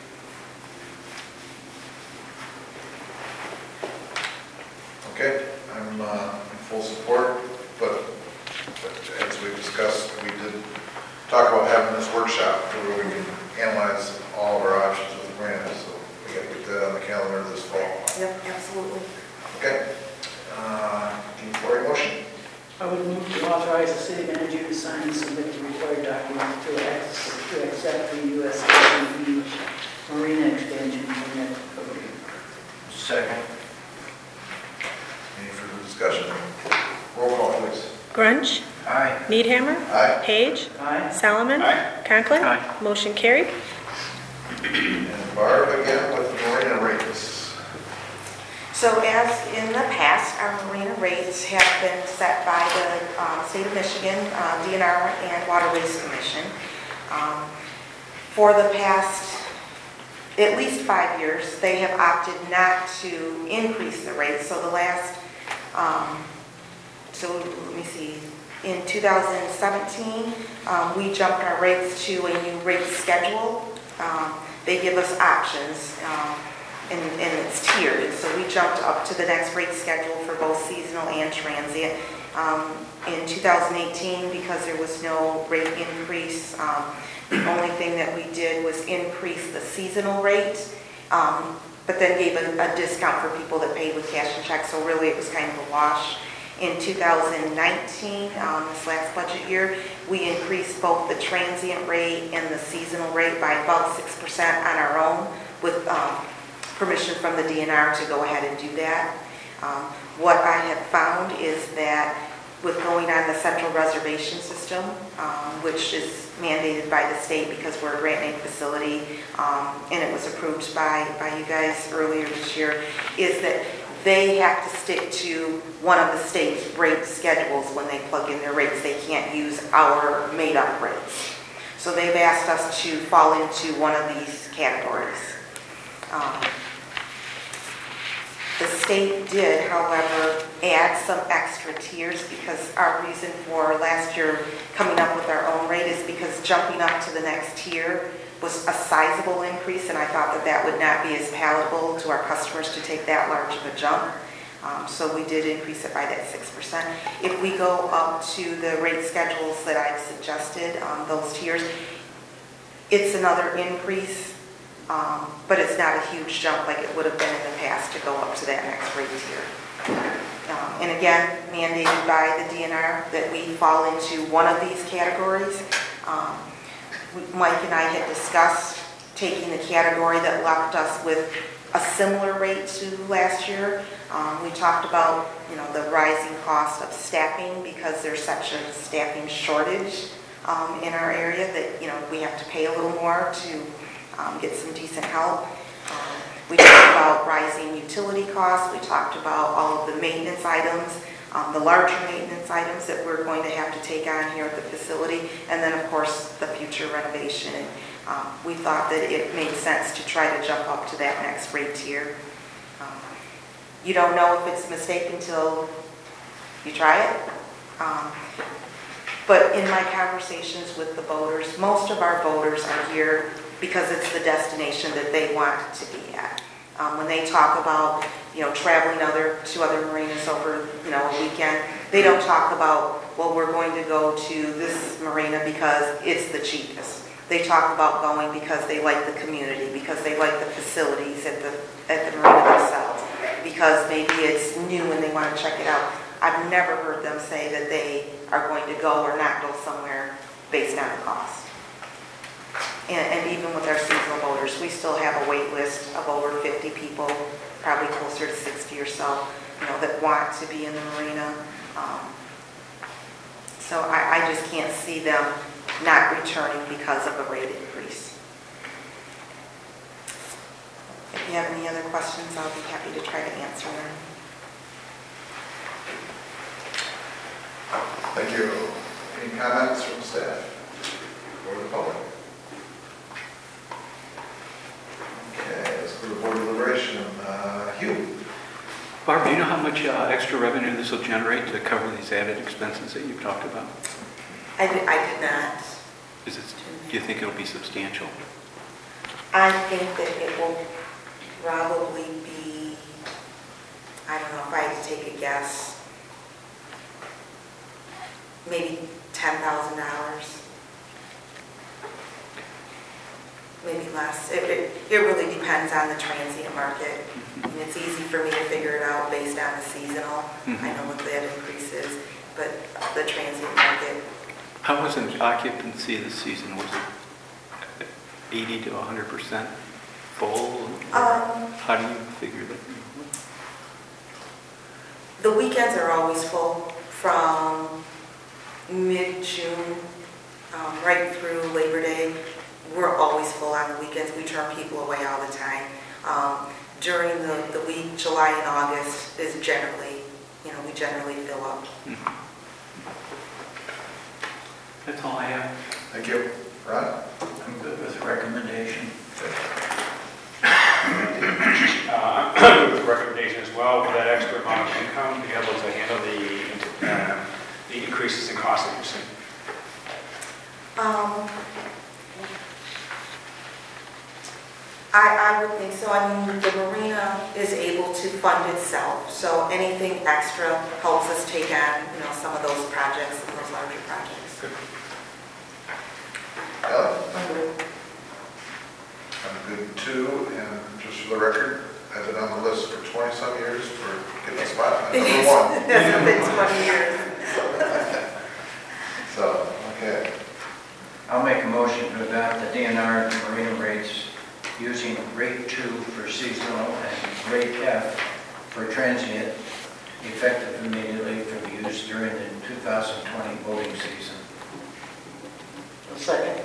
Okay, I'm in full support, but as we discussed, we did talk about having this workshop where we can analyze all of our options with the grant, so we got to get that on the calendar this fall. Yep, absolutely. Okay. For a motion. I would move to authorize the city manager to sign and submit the required documents to accept the USDA marina expansion permit program. Second. Any further discussion? Roll call, please. Grunch. Aye. Needhammer. Aye. Page. Aye. Salomon. Aye. Conklin. Aye. Motion carried. And Barb again with the marina So as in the past, our marina rates have been set by the state of Michigan, DNR, and Waterways Commission. For the past at least 5 years, they have opted not to increase the rates. So the last, so let me see, in 2017, we jumped our rates to a new rate schedule. They give us options, and it's tiered. And so we jumped up to the next rate schedule for both seasonal and transient. In 2018, because there was no rate increase, the only thing that we did was increase the seasonal rate, but then gave a discount for people that paid with cash and checks, so really it was kind of a wash. In 2019, this last budget year, we increased both the transient rate and the seasonal rate by about 6% on our own, with permission from the DNR to go ahead and do that. What I have found is that with going on the central reservation system, which is mandated by the state because we're a grant aid facility, and it was approved by you guys earlier this year, is that they have to stick to one of the state's rate schedules when they plug in their rates. They can't use our made-up rates. So they've asked us to fall into one of these categories. The state did, however, add some extra tiers because our reason for last year coming up with our own rate is because jumping up to the next tier was a sizable increase, and I thought that that would not be as palatable to our customers to take that large of a jump. So we did increase it by that 6%. If we go up to the rate schedules that I've suggested, those tiers, it's another increase. But it's not a huge jump like it would have been in the past to go up to that next rate tier. And again, mandated by the DNR that we fall into one of these categories. Mike and I had discussed taking the category that left us with a similar rate to last year. We talked about, the rising cost of staffing because there's such a staffing shortage in our area that, we have to pay a little more to get some decent help. We talked about rising utility costs. We talked about all of the maintenance items, the larger maintenance items that we're going to have to take on here at the facility, and then, of course, the future renovation. We thought that it made sense to try to jump up to that next rate tier. You don't know if it's a mistake until you try it. But in my conversations with the boaters, most of our boaters are here because it's the destination that they want to be at. When they talk about, traveling to other marinas over, a weekend, they don't talk about, well, we're going to go to this marina because it's the cheapest. They talk about going because they like the community, because they like the facilities at the marina themselves, because maybe it's new and they want to check it out. I've never heard them say that they are going to go or not go somewhere based on the cost. And even with our seasonal boaters, we still have a wait list of over 50 people, probably closer to 60 or so, that want to be in the marina. So I just can't see them not returning because of a rate increase. If you have any other questions, I'll be happy to try to answer them. Thank you. Any comments from staff or the public? Okay, let's go to board deliberation. Hugh. Barb, do you know how much extra revenue this will generate to cover these added expenses that you've talked about? I did not. Do you think it'll be substantial? I think that it will probably be, I don't know if I had to take a guess, maybe $10,000. Maybe less. It really depends on the transient market. And it's easy for me to figure it out based on the seasonal. I know what that increase is, but the transient market. How was an occupancy this season? Was it 80 to 100% full? How do you figure that? The weekends are always full from mid-June right through Labor Day. We're always full on the weekends. We turn people away all the time. during the week, July and August is generally, we generally fill up. That's all I have. Thank you. Ron? I'm good with the recommendation. I'm good with the recommendation as well. With that extra amount of income, be able to handle the increases in cost that you're seeing. I would think so. I mean, the marina is able to fund itself, so anything extra helps us take on, some of those projects and those larger projects. Ellen? I'm good. I'm good too, and just for the record, I've been on the list for 20-some years for getting a spot. I'm number one. It hasn't been 20 years. So, okay. I'll make a motion to adopt the DNR marina rates using rate 2 for seasonal and rate F for transient, effective immediately for the use during the 2020 boating season. Second.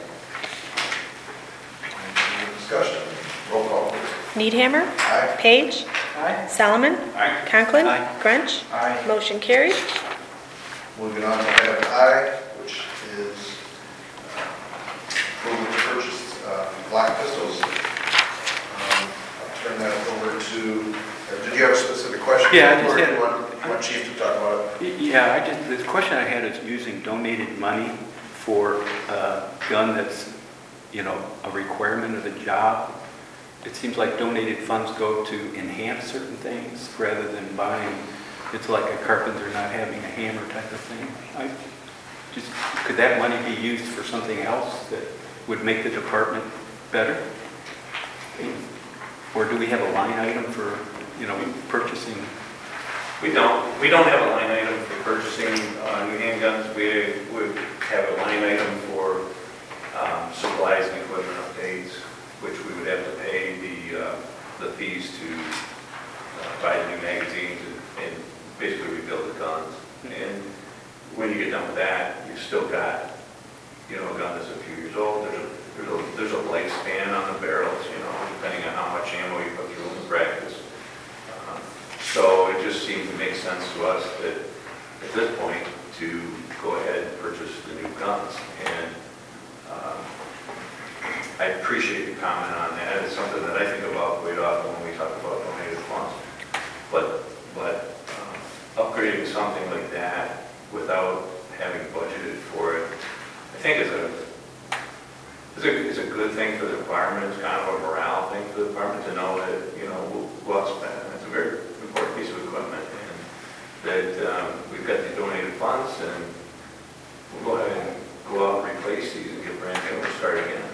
Any discussion? Roll call, please. Needhammer. Aye. Page. Aye. Solomon. Aye. Conklin. Aye. Grunch. Aye. Motion carried. Moving on to item I, which is approval to purchase black pistols. I'll turn that over to, did you have a specific question? Yeah, I just Or had- do you want Chief to talk about it? Yeah, the question I had is using donated money for a gun that's, a requirement of the job. It seems like donated funds go to enhance certain things rather than buying. It's like a carpenter not having a hammer type of thing. Could that money be used for something else that would make the department better? Or do we have a line item for, purchasing? We don't have a line item for purchasing new handguns. We would have a line item for supplies and equipment updates, which we would have to pay the fees to buy the new magazines and basically rebuild the guns. And when you get done with that, you've still got, a gun that's a few years old. There's a lifespan on the barrels, depending on how much ammo you put through in the practice. So it just seemed to make sense to us that at this point to go ahead and purchase the new guns. And I appreciate your comment on that. It's something that I think about quite often when we talk about donated funds. But upgrading something like that without having budgeted for it, I think is a good thing for the department. It's kind of a morale thing for the department to know that, we'll outspend. It's a very important piece of equipment, and that we've got the donated funds, and we'll go ahead and go out and replace these and get brand new and start again.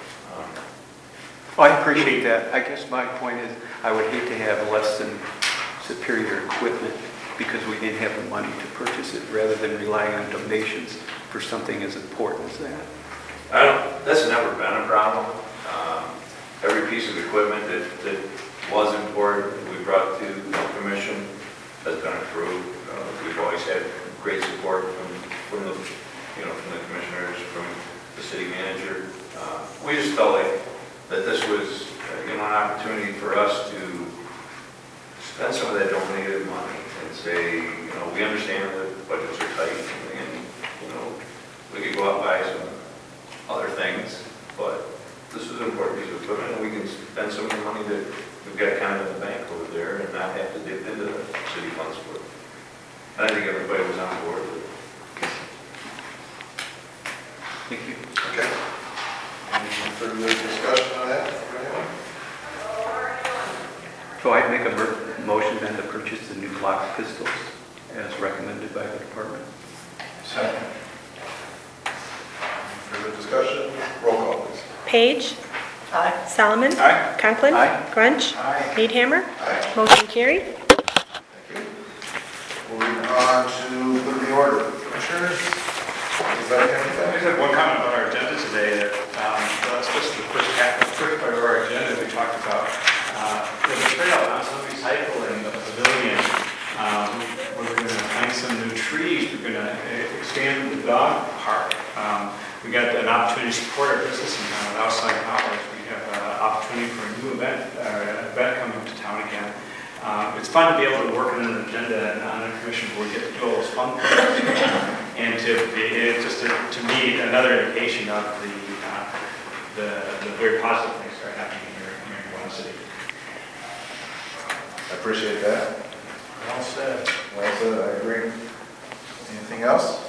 I appreciate that. I guess my point is I would hate to have less than superior equipment because we didn't have the money to purchase it rather than relying on donations for something as important as that. That's never been a problem. Every piece of equipment that was important, we brought to the commission, has been approved. We've always had great support from the commissioners, from the city manager. We just felt like that this was, an opportunity for us to spend some of that donated money and say, we understand that budgets are tight and we could go out and buy some other things, but this is an important piece of equipment, and we can spend some of the money that we've got kind of in the bank over there and not have to dip into the city funds for it. I think everybody was on board with it. Thank you. Okay. Any further discussion on that from anyone? So I'd make a motion then to purchase the new Glock pistols as recommended by the department. Second. Further discussion? Roll call, please. Page. Aye. Solomon. Aye. Conklin. Aye. Grunch. Aye. Needhammer. Aye. Motion carried. Thank you. Moving on to good of the order. Commissioners, is that I anything? just have one comment about our agenda today. That's just the quick part of our agenda we talked about. The trail on somebody's cycle in the pavilion. We're going to plant some new trees. We're going to expand the dog park. We got an opportunity to support our business in town with outside hours. We have an opportunity for a new event coming to town in It's fun to be able to work on an agenda and on a commission where we get to do all those fun things. And to me, another indication of the very positive things that are happening here in Guam City. I appreciate that. Well said. Well said, I agree. Anything else?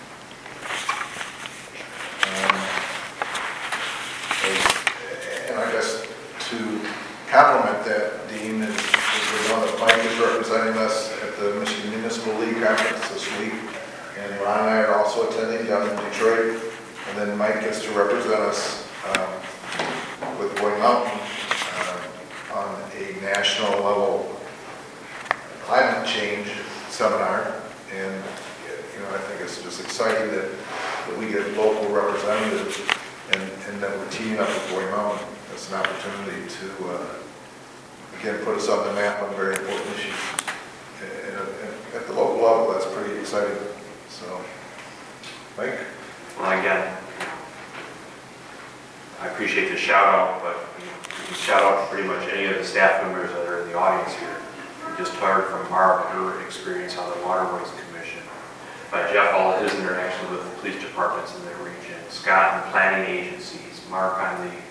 And I guess to complement that, Dean, is we know that Mike is representing us at the Michigan Municipal League Conference this week, and Ron and I are also attending down in Detroit, and then Mike gets to represent us with Boy Mountain on a national level climate change seminar, and I think it's just exciting that we get local representatives and that we're teaming up with Boy Mountain. That's an opportunity to, again, put us on the map on very important issues. And at the local level, that's pretty exciting. So, Mike? Well, again, I appreciate the shout out, but you can shout out to pretty much any of the staff members that are in the audience here. We just heard from Mark, her experience on the Waterways Commission, by Jeff, all his interactions with the police departments in their region, Scott and planning agencies, Mark on the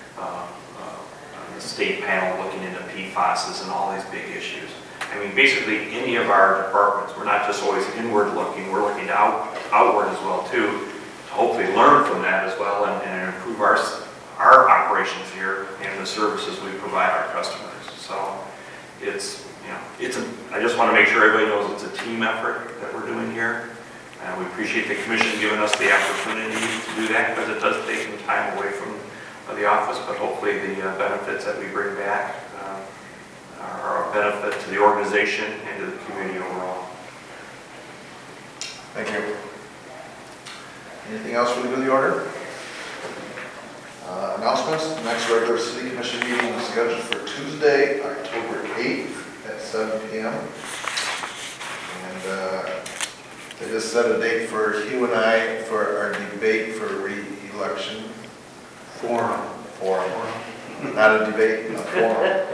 state panel looking into PFAS and all these big issues. I mean, basically, any of our departments, we're not just always inward looking, we're looking outward as well, too, to hopefully learn from that as well and improve our operations here and the services we provide our customers. So I just want to make sure everybody knows it's a team effort that we're doing here. And we appreciate the commission giving us the opportunity to do that, because it does take some time away from the office, but hopefully the benefits that we bring back are a benefit to the organization and to the community overall. Thank you. Anything else for the good of the order? Announcements. The next regular city commission meeting is scheduled for Tuesday, October 8th at 7 p.m. And they just set a date for Hugh and I for our debate for re-election. Forum. Not a debate, a forum.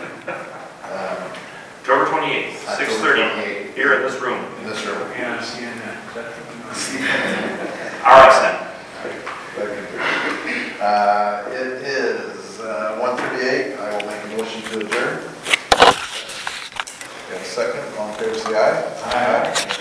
October 28th, 6:30, here in this room. In this room. Yeah, CNN. RSN. It is 1:38. I will make a motion to adjourn. We have a second. All in favor, say aye. Aye.